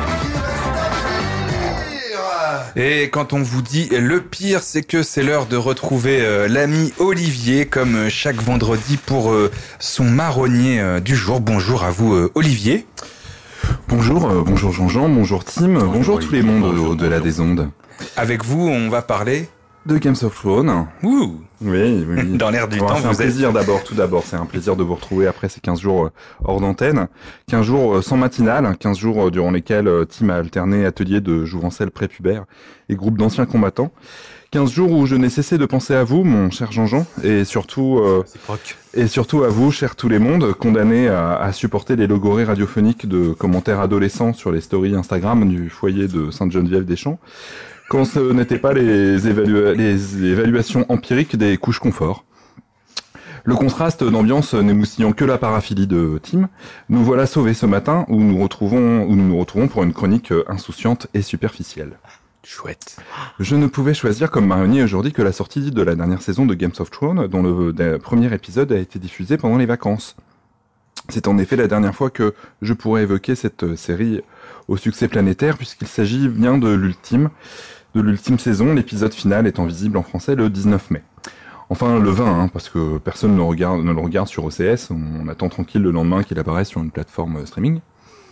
Et quand on vous dit le pire, c'est que c'est l'heure de retrouver euh, l'ami Olivier comme euh, chaque vendredi pour euh, son marronnier euh, du jour. Bonjour à vous euh, Olivier. Bonjour, euh, bonjour Jean-Jean, bonjour Tim, bonjour, bonjour tous les mondes bonjour, au-delà bonjour. des ondes. Avec vous, on va parler de Games of Thrones. Ouh. Oui, oui. Dans l'air du Alors, temps, c'est vous un êtes... plaisir d'abord, tout d'abord, c'est un plaisir de vous retrouver après ces quinze jours euh, hors d'antenne, quinze jours euh, sans matinale, quinze jours euh, durant lesquels euh, Tim a alterné atelier de jouvencel prépubère et groupe d'anciens combattants. quinze jours où je n'ai cessé de penser à vous, mon cher Jean-Jean, et surtout, euh, et surtout à vous, chers tous les mondes, condamnés à, à supporter les logorées radiophoniques de commentaires adolescents sur les stories Instagram du foyer de Sainte-Geneviève-des-Champs, quand ce n'était pas les, évalua- les évaluations empiriques des couches confort. Le contraste d'ambiance n'émoustillant que la paraphilie de Tim, nous voilà sauvés ce matin où nous retrouvons, où nous nous retrouvons pour une chronique insouciante et superficielle. Chouette. Je ne pouvais choisir comme marronnier aujourd'hui que la sortie de la dernière saison de Games of Thrones, dont le, le premier épisode a été diffusé pendant les vacances. C'est en effet la dernière fois que je pourrais évoquer cette série au succès planétaire, puisqu'il s'agit bien de l'ultime, de l'ultime saison, l'épisode final étant visible en français le dix-neuf mai. Enfin, le vingt, hein, parce que personne ne, regarde, ne le regarde sur O C S, on attend tranquille le lendemain qu'il apparaisse sur une plateforme streaming.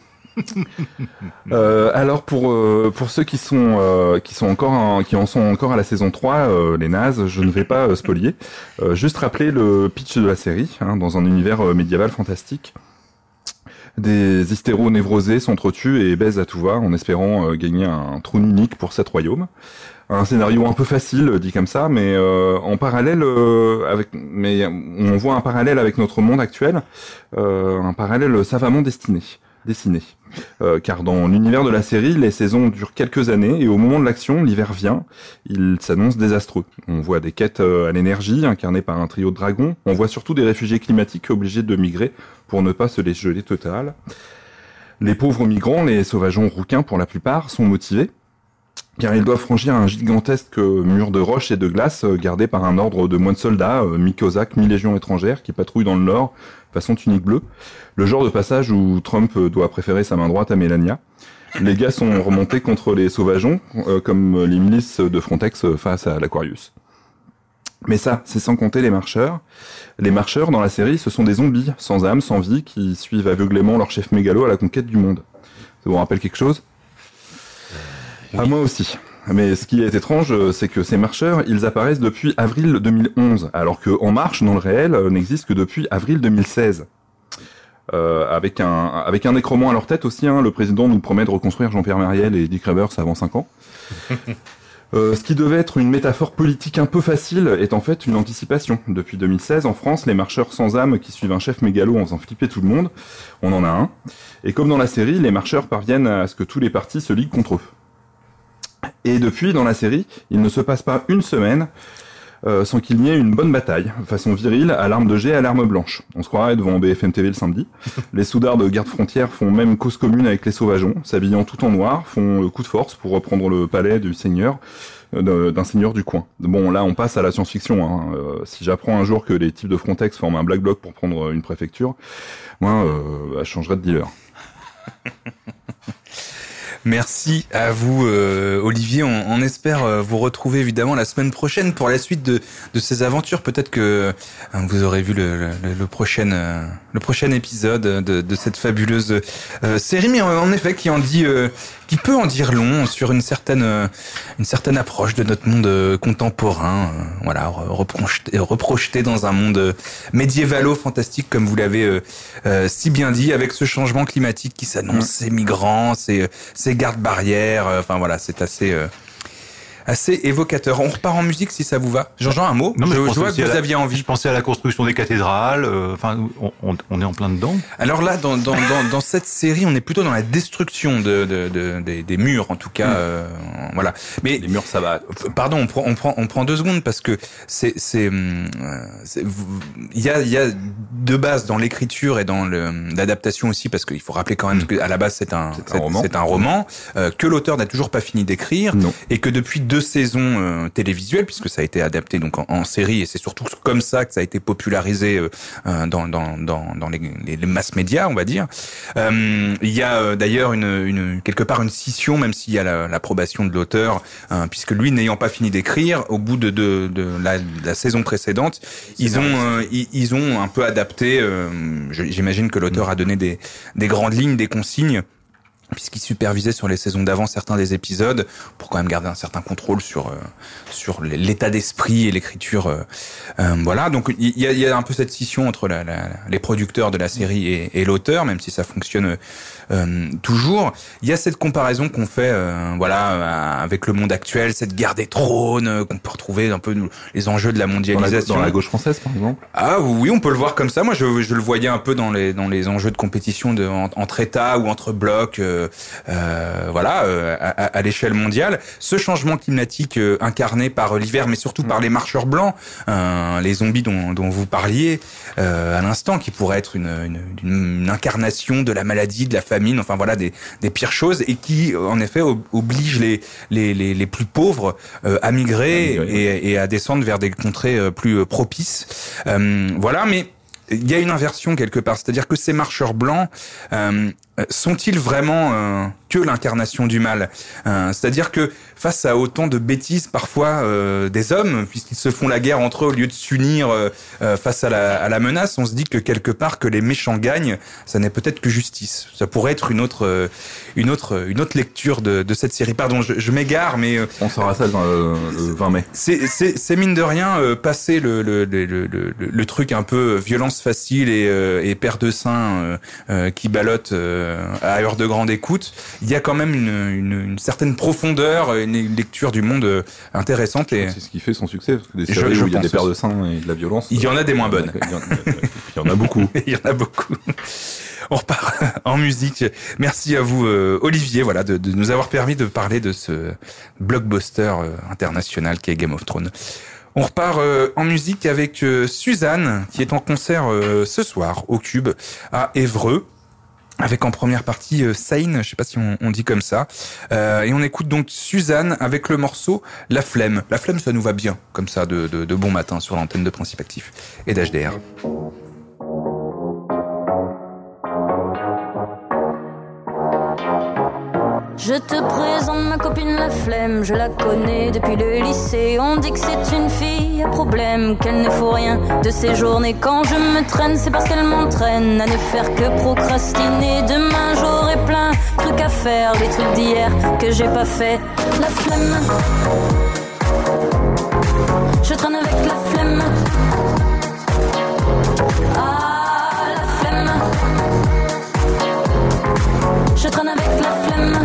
euh, alors pour euh, pour ceux qui sont euh, qui sont encore en, qui en sont encore à la saison trois, euh, les nazes, je ne vais pas euh, spoiler. Euh, juste rappeler le pitch de la série, hein, dans un univers euh, médiéval fantastique. Des hystéros névrosés s'entretuent et baisent à tout va en espérant euh, gagner un trône unique pour sept royaumes. Un scénario un peu facile dit comme ça, mais euh, en parallèle euh, avec, mais on voit un parallèle avec notre monde actuel, euh, un parallèle savamment destiné. dessiné. Euh, car dans l'univers de la série, les saisons durent quelques années et au moment de l'action, l'hiver vient, il s'annonce désastreux. On voit des quêtes à l'énergie incarnées par un trio de dragons, on voit surtout des réfugiés climatiques obligés de migrer pour ne pas se les geler total. Les pauvres migrants, les sauvageons rouquins pour la plupart, sont motivés, car ils doivent franchir un gigantesque mur de roches et de glace gardé par un ordre de moins de soldats, mi-cosaques, mi-légions étrangères, qui patrouillent dans le nord, façon tunique bleue. Le genre de passage où Trump doit préférer sa main droite à Melania. Les gars sont remontés contre les sauvageons, euh, comme les milices de Frontex face à l'Aquarius. Mais ça, c'est sans compter les marcheurs. Les marcheurs, dans la série, ce sont des zombies, sans âme, sans vie, qui suivent aveuglément leur chef mégalo à la conquête du monde. Ça vous rappelle quelque chose ? Oui. À moi aussi. Mais ce qui est étrange, c'est que ces marcheurs, ils apparaissent depuis avril deux mille onze, alors que En Marche, dans le réel, n'existe que depuis avril deux mille seize. Euh, avec un avec un nécromant à leur tête aussi, hein, le président nous promet de reconstruire Jean-Pierre Mariel et Dick Rivers avant cinq ans. Euh, ce qui devait être une métaphore politique un peu facile est en fait une anticipation. Depuis deux mille seize, en France, les marcheurs sans âme qui suivent un chef mégalo en faisant flipper tout le monde, on en a un. Et comme dans la série, les marcheurs parviennent à ce que tous les partis se liguent contre eux. Et depuis, dans la série, il ne se passe pas une semaine euh, sans qu'il n'y ait une bonne bataille, façon virile, à l'arme de jet, à l'arme blanche. On se croirait devant B F M T V le samedi. Les soudards de garde frontière font même cause commune avec les sauvageons, s'habillant tout en noir, font le coup de force pour reprendre le palais du seigneur, euh, d'un seigneur du coin. Bon, là, on passe à la science-fiction. Hein. Euh, si j'apprends un jour que les types de Frontex forment un black bloc pour prendre une préfecture, moi, euh, je changerai de dealer. Merci à vous, euh, Olivier. On, on espère euh, vous retrouver évidemment la semaine prochaine pour la suite de, de ces aventures. Peut-être que euh, vous aurez vu le, le, le prochain euh, le prochain épisode de, de cette fabuleuse euh, série, mais en, en effet qui en dit euh, qui peut en dire long sur une certaine euh, une certaine approche de notre monde euh, contemporain. Euh, voilà, reprojeté, reprojeté dans un monde médiévalo fantastique comme vous l'avez euh, euh, si bien dit, avec ce changement climatique qui s'annonce, mmh. ces migrants, ces ces gardes-barrières, euh, enfin voilà, c'est assez euh, assez évocateur. On repart en musique si ça vous va. Jean-Jean, un mot. Non, mais je, je, je vois que vous la, aviez envie. Je pensais à la construction des cathédrales. Enfin, euh, on, on est en plein dedans. Alors là, dans, dans, dans, dans cette série, on est plutôt dans la destruction de, de, de, des, des murs, en tout cas. Mmh. Euh, voilà. Mais les murs, ça va. Pardon, on prend, on prend, on prend deux secondes parce que c'est, c'est, c'est il y a, il y a de base dans l'écriture et dans le, l'adaptation aussi, parce qu'il faut rappeler quand même mmh. qu'à la base c'est un, c'est, c'est un roman, c'est un roman euh, que l'auteur n'a toujours pas fini d'écrire, non. et que depuis deux deux saisons euh, télévisuelles, puisque ça a été adapté donc en, en série, et c'est surtout comme ça que ça a été popularisé euh, dans, dans, dans, dans les, les, les masses médias, on va dire. Euh, il y a euh, d'ailleurs une, une, quelque part une scission, même s'il y a la, l'approbation de l'auteur, euh, puisque lui, n'ayant pas fini d'écrire, au bout de, de, de, la, de la saison précédente, ils ont, euh, ils, ils ont un peu adapté, euh, j'imagine que l'auteur a donné des, des grandes lignes, des consignes, puisqu'il supervisait sur les saisons d'avant certains des épisodes pour quand même garder un certain contrôle sur euh, sur l'état d'esprit et l'écriture. Euh, euh, voilà, donc il y a, il y a un peu cette scission entre la, la, les producteurs de la série et, et l'auteur, même si ça fonctionne euh, toujours. Il y a cette comparaison qu'on fait, euh, voilà, avec le monde actuel, cette guerre des trônes euh, qu'on peut retrouver un peu les enjeux de la mondialisation. Dans la, dans la gauche française, par exemple. Ah oui, on peut le voir comme ça. Moi, je, je le voyais un peu dans les dans les enjeux de compétition de, entre États ou entre blocs. Euh, Euh, voilà, euh, à, à l'échelle mondiale, ce changement climatique euh, incarné par l'hiver, mais surtout par les marcheurs blancs, euh, les zombies dont, dont vous parliez euh, à l'instant, qui pourraient être une, une, une incarnation de la maladie, de la famine, enfin voilà, des, des pires choses, et qui en effet obligent les, les, les, les plus pauvres euh, à migrer, à migrer et, et à descendre vers des contrées euh, plus propices. Euh, voilà, mais il y a une inversion quelque part, c'est-à-dire que ces marcheurs blancs euh, sont-ils vraiment euh, que l'incarnation du mal ? euh, C'est-à-dire que face à autant de bêtises parfois euh, des hommes, puisqu'ils se font la guerre entre eux au lieu de s'unir euh, euh, face à la, à la menace, on se dit que quelque part que les méchants gagnent, ça n'est peut-être que justice. Ça pourrait être une autre, euh, une autre, une autre lecture de, de cette série. Pardon, je, je m'égare, mais euh, on saura ça le, euh, le vingt mai. C'est, c'est, c'est mine de rien euh, passer le, le, le, le, le, le truc un peu violence facile et, euh, et père de sein euh, euh, qui ballotte. Euh, à heure de grande écoute, il y a quand même une, une, une certaine profondeur, une lecture du monde intéressante. Et c'est ce qui fait son succès, parce que des séries je, je où il y a des paires de seins et de la violence. Il y en a des moins bonnes. Il y en a, il y en a beaucoup. Il y en a beaucoup. On repart en musique. Merci à vous, euh, Olivier, voilà, de, de nous avoir permis de parler de ce blockbuster euh, international qui est Game of Thrones. On repart euh, en musique avec euh, Suzanne, qui est en concert euh, ce soir au Cube à Évreux. Avec en première partie euh, Sain, je sais pas si on, on dit comme ça, euh, et on écoute donc Suzanne avec le morceau La Flemme. La Flemme, ça nous va bien, comme ça, de, de, de bon matin sur l'antenne de Principe Actif et d'H D R. Je te présente ma copine La Flemme, je la connais depuis le lycée. On dit que c'est une fille à problème, qu'elle ne faut rien de ses journées. Quand je me traîne, c'est parce qu'elle m'entraîne à ne faire que procrastiner. Demain j'aurai plein de trucs à faire, des trucs d'hier que j'ai pas fait. La flemme, je traîne avec la flemme. Ah, la flemme, je traîne avec la flemme.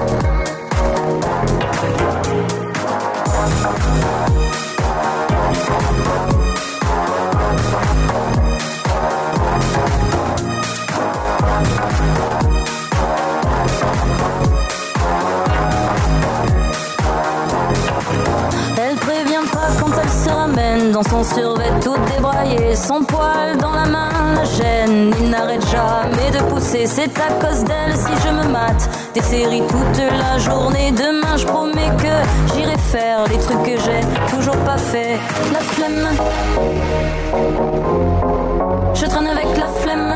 Elle prévient pas quand elle se ramène dans son survêt tout débraillé, son poil dans la main la gêne. Il n'arrête jamais de pousser, c'est à cause d'elle si je me mate des séries toute la journée. Demain je promets que j'irai faire les trucs que j'ai toujours pas fait. La flemme, je traîne avec la flemme.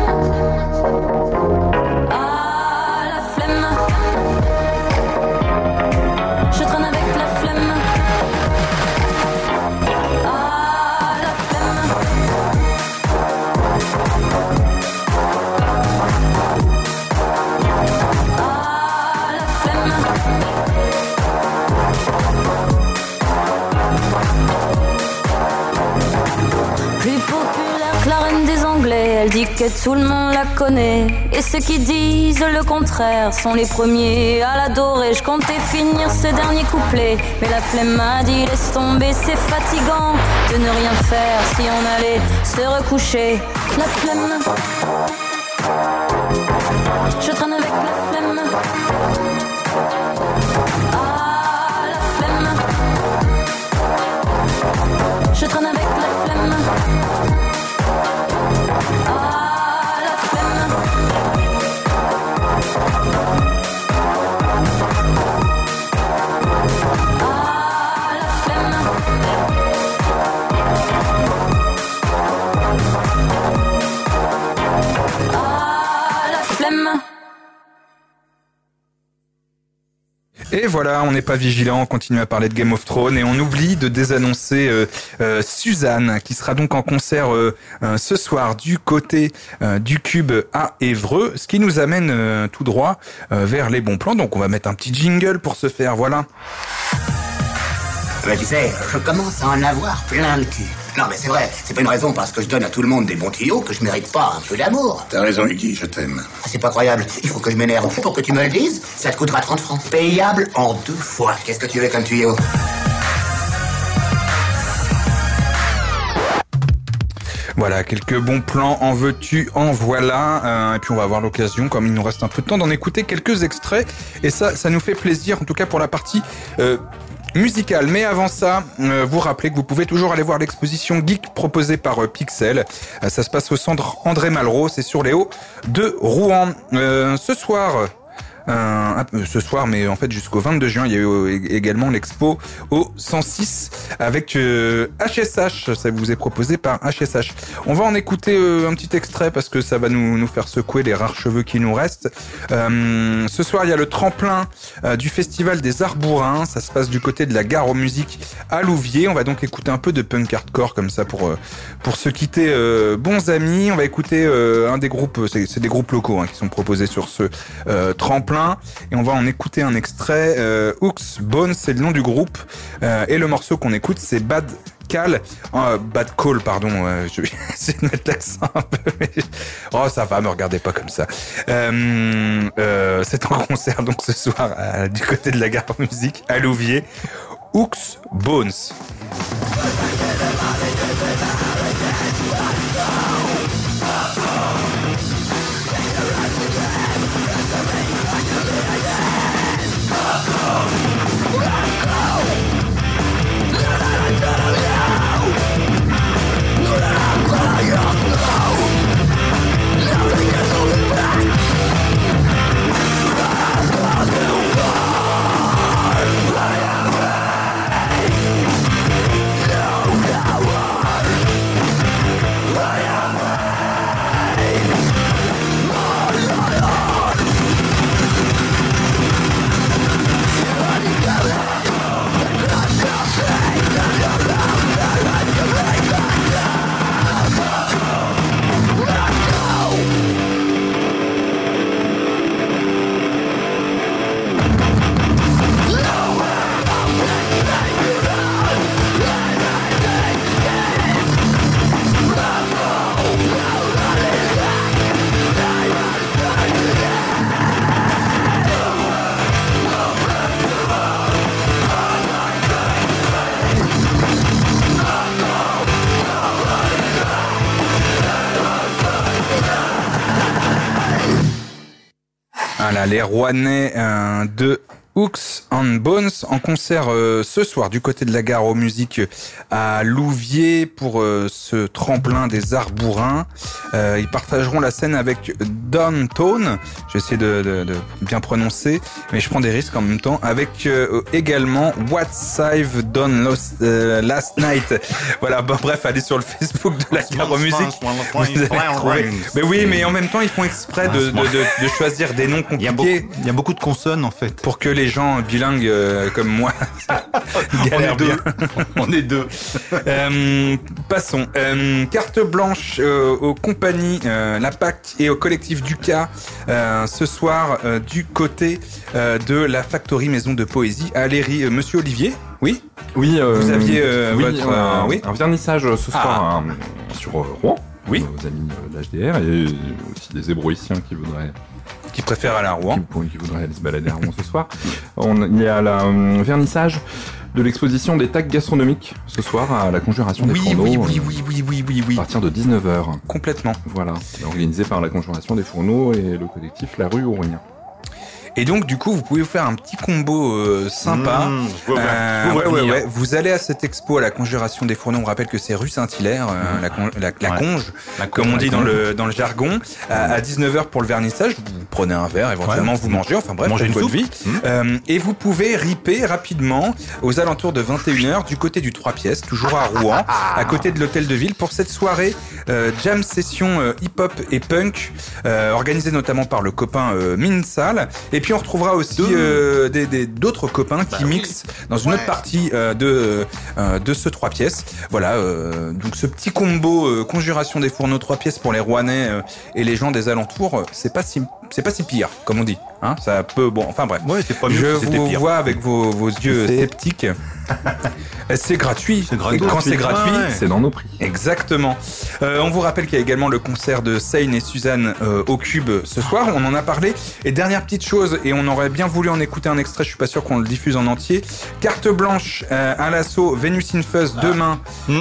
Ah, la flemme, je traîne avec la flemme. Ah, la flemme, ah, la flemme. Plus populaire que la reine des Anglais, elle dit que tout le monde la connaît. Et ceux qui disent le contraire sont les premiers à l'adorer. Je comptais finir ce dernier couplet, mais la flemme m'a dit laisse tomber, c'est fatigant de ne rien faire si on allait se recoucher. La flemme, je traîne avec la flemme. Ah, la flemme, je traîne avec la flemme. Ah, la flemme. Ah, Et voilà, on n'est pas vigilant, on continue à parler de Game of Thrones et on oublie de désannoncer euh, euh, Suzanne qui sera donc en concert euh, euh, ce soir du côté euh, du Cube à Évreux, ce qui nous amène euh, tout droit euh, vers les bons plans. Donc on va mettre un petit jingle pour ce faire, voilà. Mais tu sais, je commence à en avoir plein le cul. Non mais c'est vrai, c'est pas une raison parce que je donne à tout le monde des bons tuyaux que je mérite pas un peu d'amour. T'as raison, Iggy, je t'aime. Ah, c'est pas croyable, il faut que je m'énerve. Pour que tu me le dises, ça te coûtera trente francs. Payable en deux fois. Qu'est-ce que tu veux comme tuyau? Voilà, quelques bons plans, en veux-tu, en voilà. Euh, et puis on va avoir l'occasion, comme il nous reste un peu de temps, d'en écouter quelques extraits. Et ça, ça nous fait plaisir, en tout cas pour la partie... Euh, musical. Mais avant ça, euh, vous rappelez que vous pouvez toujours aller voir l'exposition Geek proposée par euh, Pixel. Euh, ça se passe au centre André Malraux, c'est sur les hauts de Rouen. Euh, ce soir... Euh, ce soir, mais en fait jusqu'au vingt-deux juin, il y a eu également l'expo au cent six avec euh, H S H. Ça vous est proposé par H S H. On va en écouter euh, un petit extrait parce que ça va nous, nous faire secouer les rares cheveux qui nous restent. Euh, ce soir, il y a le tremplin euh, du Festival des Arts Bourrins. Ça se passe du côté de la gare aux musiques à Louviers. On va donc écouter un peu de punk hardcore comme ça pour euh, pour se quitter euh, bons amis. On va écouter euh, un des groupes, c'est, c'est des groupes locaux hein, qui sont proposés sur ce euh, tremplin. Et on va en écouter un extrait. euh, Hooks Bones, c'est le nom du groupe. Euh, et le morceau qu'on écoute, c'est Bad Call. Euh, Bad Call, pardon. Euh, je vais essayer de mettre l'accent un peu. Mais... Oh, ça va, me regardez pas comme ça. Euh, euh, c'est en concert donc ce soir à, du côté de la gare musique à Louviers. Hooks Bones. Voilà, les Rouennais euh, de Hooks and Bones en concert euh, ce soir du côté de la gare aux musiques à Louviers pour euh, ce tremplin des arts bourrins. Euh, ils partageront la scène avec Downtown, j'essaie de, de, de bien prononcer, mais je prends des risques en même temps, avec euh, également What's I've Done Last, euh, Last Night. Voilà, bah, bref, allez sur le Facebook de la gare aux musiques. Vous allez trouver. Mais oui, mais en même temps, ils font exprès de, de, de, de choisir des noms compliqués. Il y a beaucoup, il y a beaucoup de consonnes en fait. Pour que les gens bilingues euh, comme moi galèrent bien. On est deux. euh, passons. Euh, carte blanche euh, aux compagnies euh, La Pacte et au collectif Ducas euh, ce soir euh, du côté euh, de la Factory Maison de Poésie à Léry. Euh, Monsieur Olivier, oui. Oui. Euh, Vous aviez euh, oui, votre euh, euh, oui. un vernissage ce soir ah. euh, sur euh, Rouen. Oui. Nos amis de l'H D R et aussi des hébroïciens qui voudraient. Qui préfèrent aller à Rouen. Qui, qui voudraient aller se balader à Rouen ce soir. On, il y a le euh, vernissage de l'exposition des tags gastronomiques ce soir à la Conjuration des oui, Fourneaux. Oui, oui, oui, oui, oui, oui, oui. À partir de dix-neuf heures. Complètement. Voilà. Organisé par la Conjuration des Fourneaux et le collectif La Rue aux Rien. Et donc, du coup, vous pouvez vous faire un petit combo euh, sympa. Mmh, je vois euh, je vois ouais, ouais, ouais. Vous allez à cette expo à la Conjuration des Fourneaux. On rappelle que c'est rue Saint-Hilaire, euh, mmh. la, con, la, la, ouais. conge, la conge, comme on dit dans le, dans le jargon. Mmh. À, à dix-neuf heures pour le vernissage, vous prenez un verre, éventuellement ouais. vous mangez. Enfin bref, mangez une votre soupe. vie. Mmh. Euh, et vous pouvez ripper rapidement aux alentours de vingt et une heures du côté du trois pièces, toujours à Rouen, à côté de l'hôtel de ville, pour cette soirée euh, jam session euh, hip-hop et punk, euh, organisée notamment par le copain euh, Minsal. Et puis on retrouvera aussi euh, des, des, d'autres copains qui bah, mixent oui. dans une ouais. autre partie euh, de, euh, de ce trois pièces. Voilà, euh, donc ce petit combo euh, Conjuration des Fourneaux trois pièces pour les Rouennais euh, et les gens des alentours, euh, c'est pas si c'est pas si pire, comme on dit. Hein, ça peut, bon, enfin bref. Ouais, c'est pas mieux Je que c'était vous pire. vois avec vos, vos yeux c'est... sceptiques. C'est gratuit. C'est gratuit. Et quand c'est gratuit, ouais. c'est dans nos prix. Exactement. Euh, on vous rappelle qu'il y a également le concert de Seine et Suzanne euh, au Cube ce soir. On en a parlé. Et dernière petite chose, et on aurait bien voulu en écouter un extrait, je suis pas sûr qu'on le diffuse en entier. Carte blanche, euh, un lasso, Vénus in Fuzz ah. demain,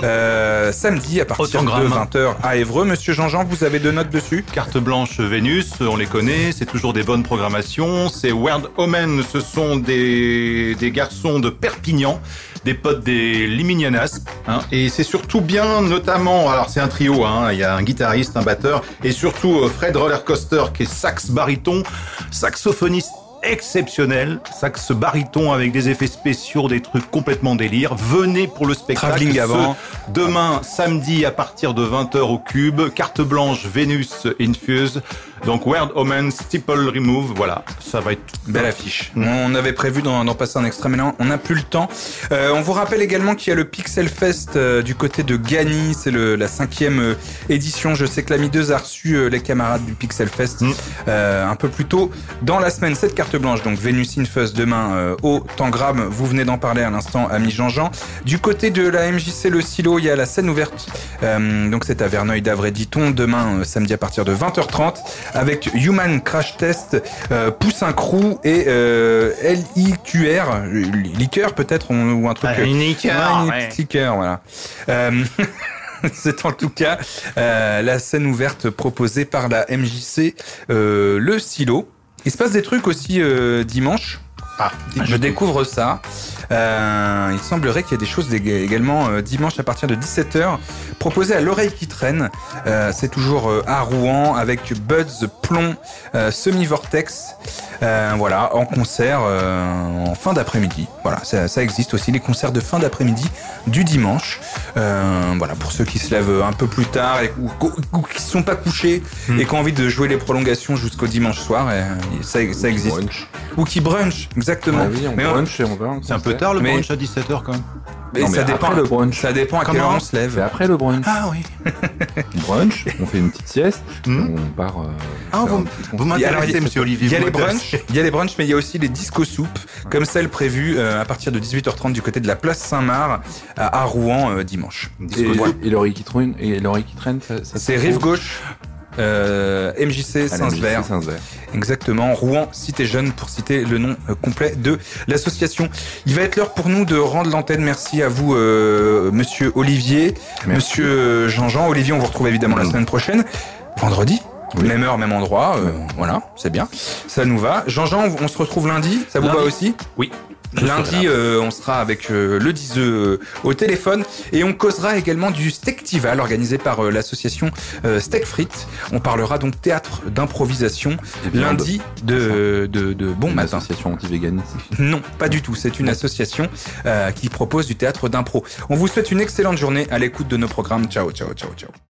euh, samedi à partir Autogramme. de vingt heures à Évreux. Monsieur Jean-Jean, vous avez deux notes dessus. Carte blanche Vénus, on les connaît, c'est toujours des bonnes programmations. C'est Weird Omen, ce sont des, des garçons de Perpignan, des potes des Liminianas, hein, et c'est surtout bien, notamment, alors c'est un trio, hein, il y a un guitariste, un batteur, et surtout Fred Rollercoaster qui est sax baryton, saxophoniste exceptionnel, sax baryton avec des effets spéciaux, des trucs complètement délire. Venez pour le spectacle. Travelling avant. Demain, samedi, à partir de vingt heures au Cube. Carte blanche, Vénus Infuse. Donc, Weird Omen, Steeple Remove. Voilà, ça va être... Belle affiche. Mmh. On avait prévu d'en, d'en passer un extrait, mais là, on n'a plus le temps. Euh, on vous rappelle également qu'il y a le Pixel Fest euh, du côté de Gagny. C'est le, la cinquième euh, édition. Je sais que l'Ami deux a reçu euh, les camarades du Pixel Fest mmh. euh, un peu plus tôt dans la semaine. Cette carte blanche, donc Vénus in Fuzz demain euh, au Tangram. Vous venez d'en parler à l'instant, ami Jean-Jean. Du côté de la M J C Le Silo, il y a la scène ouverte. Euh, donc c'est à Verneuil d'Avray-Diton demain, euh, samedi à partir de vingt heures trente, avec Human Crash Test, euh, Poussin Crew et euh, L I Q R, liqueur peut-être, ou un truc. Ah, une liqueur, ah, une ouais. liqueur, voilà. Euh, c'est en tout cas euh, la scène ouverte proposée par la M J C euh, Le Silo. Il se passe des trucs aussi euh, dimanche. Ah, je découvre ça. Euh, il semblerait qu'il y ait des choses également euh, dimanche à partir de dix-sept heures proposées à l'oreille qui traîne. Euh, c'est toujours euh, à Rouen avec Buds, Plomb, euh, Semi-Vortex. Euh, voilà, en concert euh, en fin d'après-midi. Voilà, ça, ça existe aussi, les concerts de fin d'après-midi du dimanche. Euh, voilà, pour ceux qui se lèvent un peu plus tard et, ou, ou qui ne sont pas couchés mmh. et qui ont envie de jouer les prolongations jusqu'au dimanche soir, et, et ça, ça existe. Brunch. Ou qui brunch, exactement. Ah oui, on mais brunch et on va. C'est un peu tard le mais... brunch à dix-sept heures quand même. Mais, non, mais ça dépend le brunch. Ça dépend à quelle heure on se lève. C'est après le brunch. Ah oui. Brunch, on fait une petite sieste, mmh. on part. Euh, ah vous, vous m'intéressez, monsieur Olivier. Il y a les brunchs, il y a les brunchs, mais il y a aussi les disco soupes, comme celle prévue euh, à partir de dix-huit heures trente du côté de la place Saint-Marc à, à Rouen euh, dimanche. Et, voilà. et l'oreille qui traîne, et l'oreille qui traîne, ça, ça c'est rive gauche. Euh, M J C Saint-Sever. Exactement, Rouen Cité Jeune pour citer le nom euh, complet de l'association. Il va être l'heure pour nous de rendre l'antenne. Merci à vous euh, monsieur Olivier, Merci. monsieur Jean-Jean. Olivier, on vous retrouve évidemment mmh. la semaine prochaine, vendredi. Oui. Même heure, même endroit, euh, oui. voilà, c'est bien. Ça nous va. Jean-Jean, on se retrouve lundi, ça vous lundi. va aussi ? Oui. Je lundi, euh, on sera avec euh, le Diseux euh, au téléphone et on causera également du Steaktival organisé par euh, l'association euh, Steak Frites. On parlera donc théâtre d'improvisation lundi de, de, de, de bon une matin. Association anti-véganisme. Non, pas du tout. C'est une non. association euh, qui propose du théâtre d'impro. On vous souhaite une excellente journée à l'écoute de nos programmes. Ciao, ciao, ciao, ciao.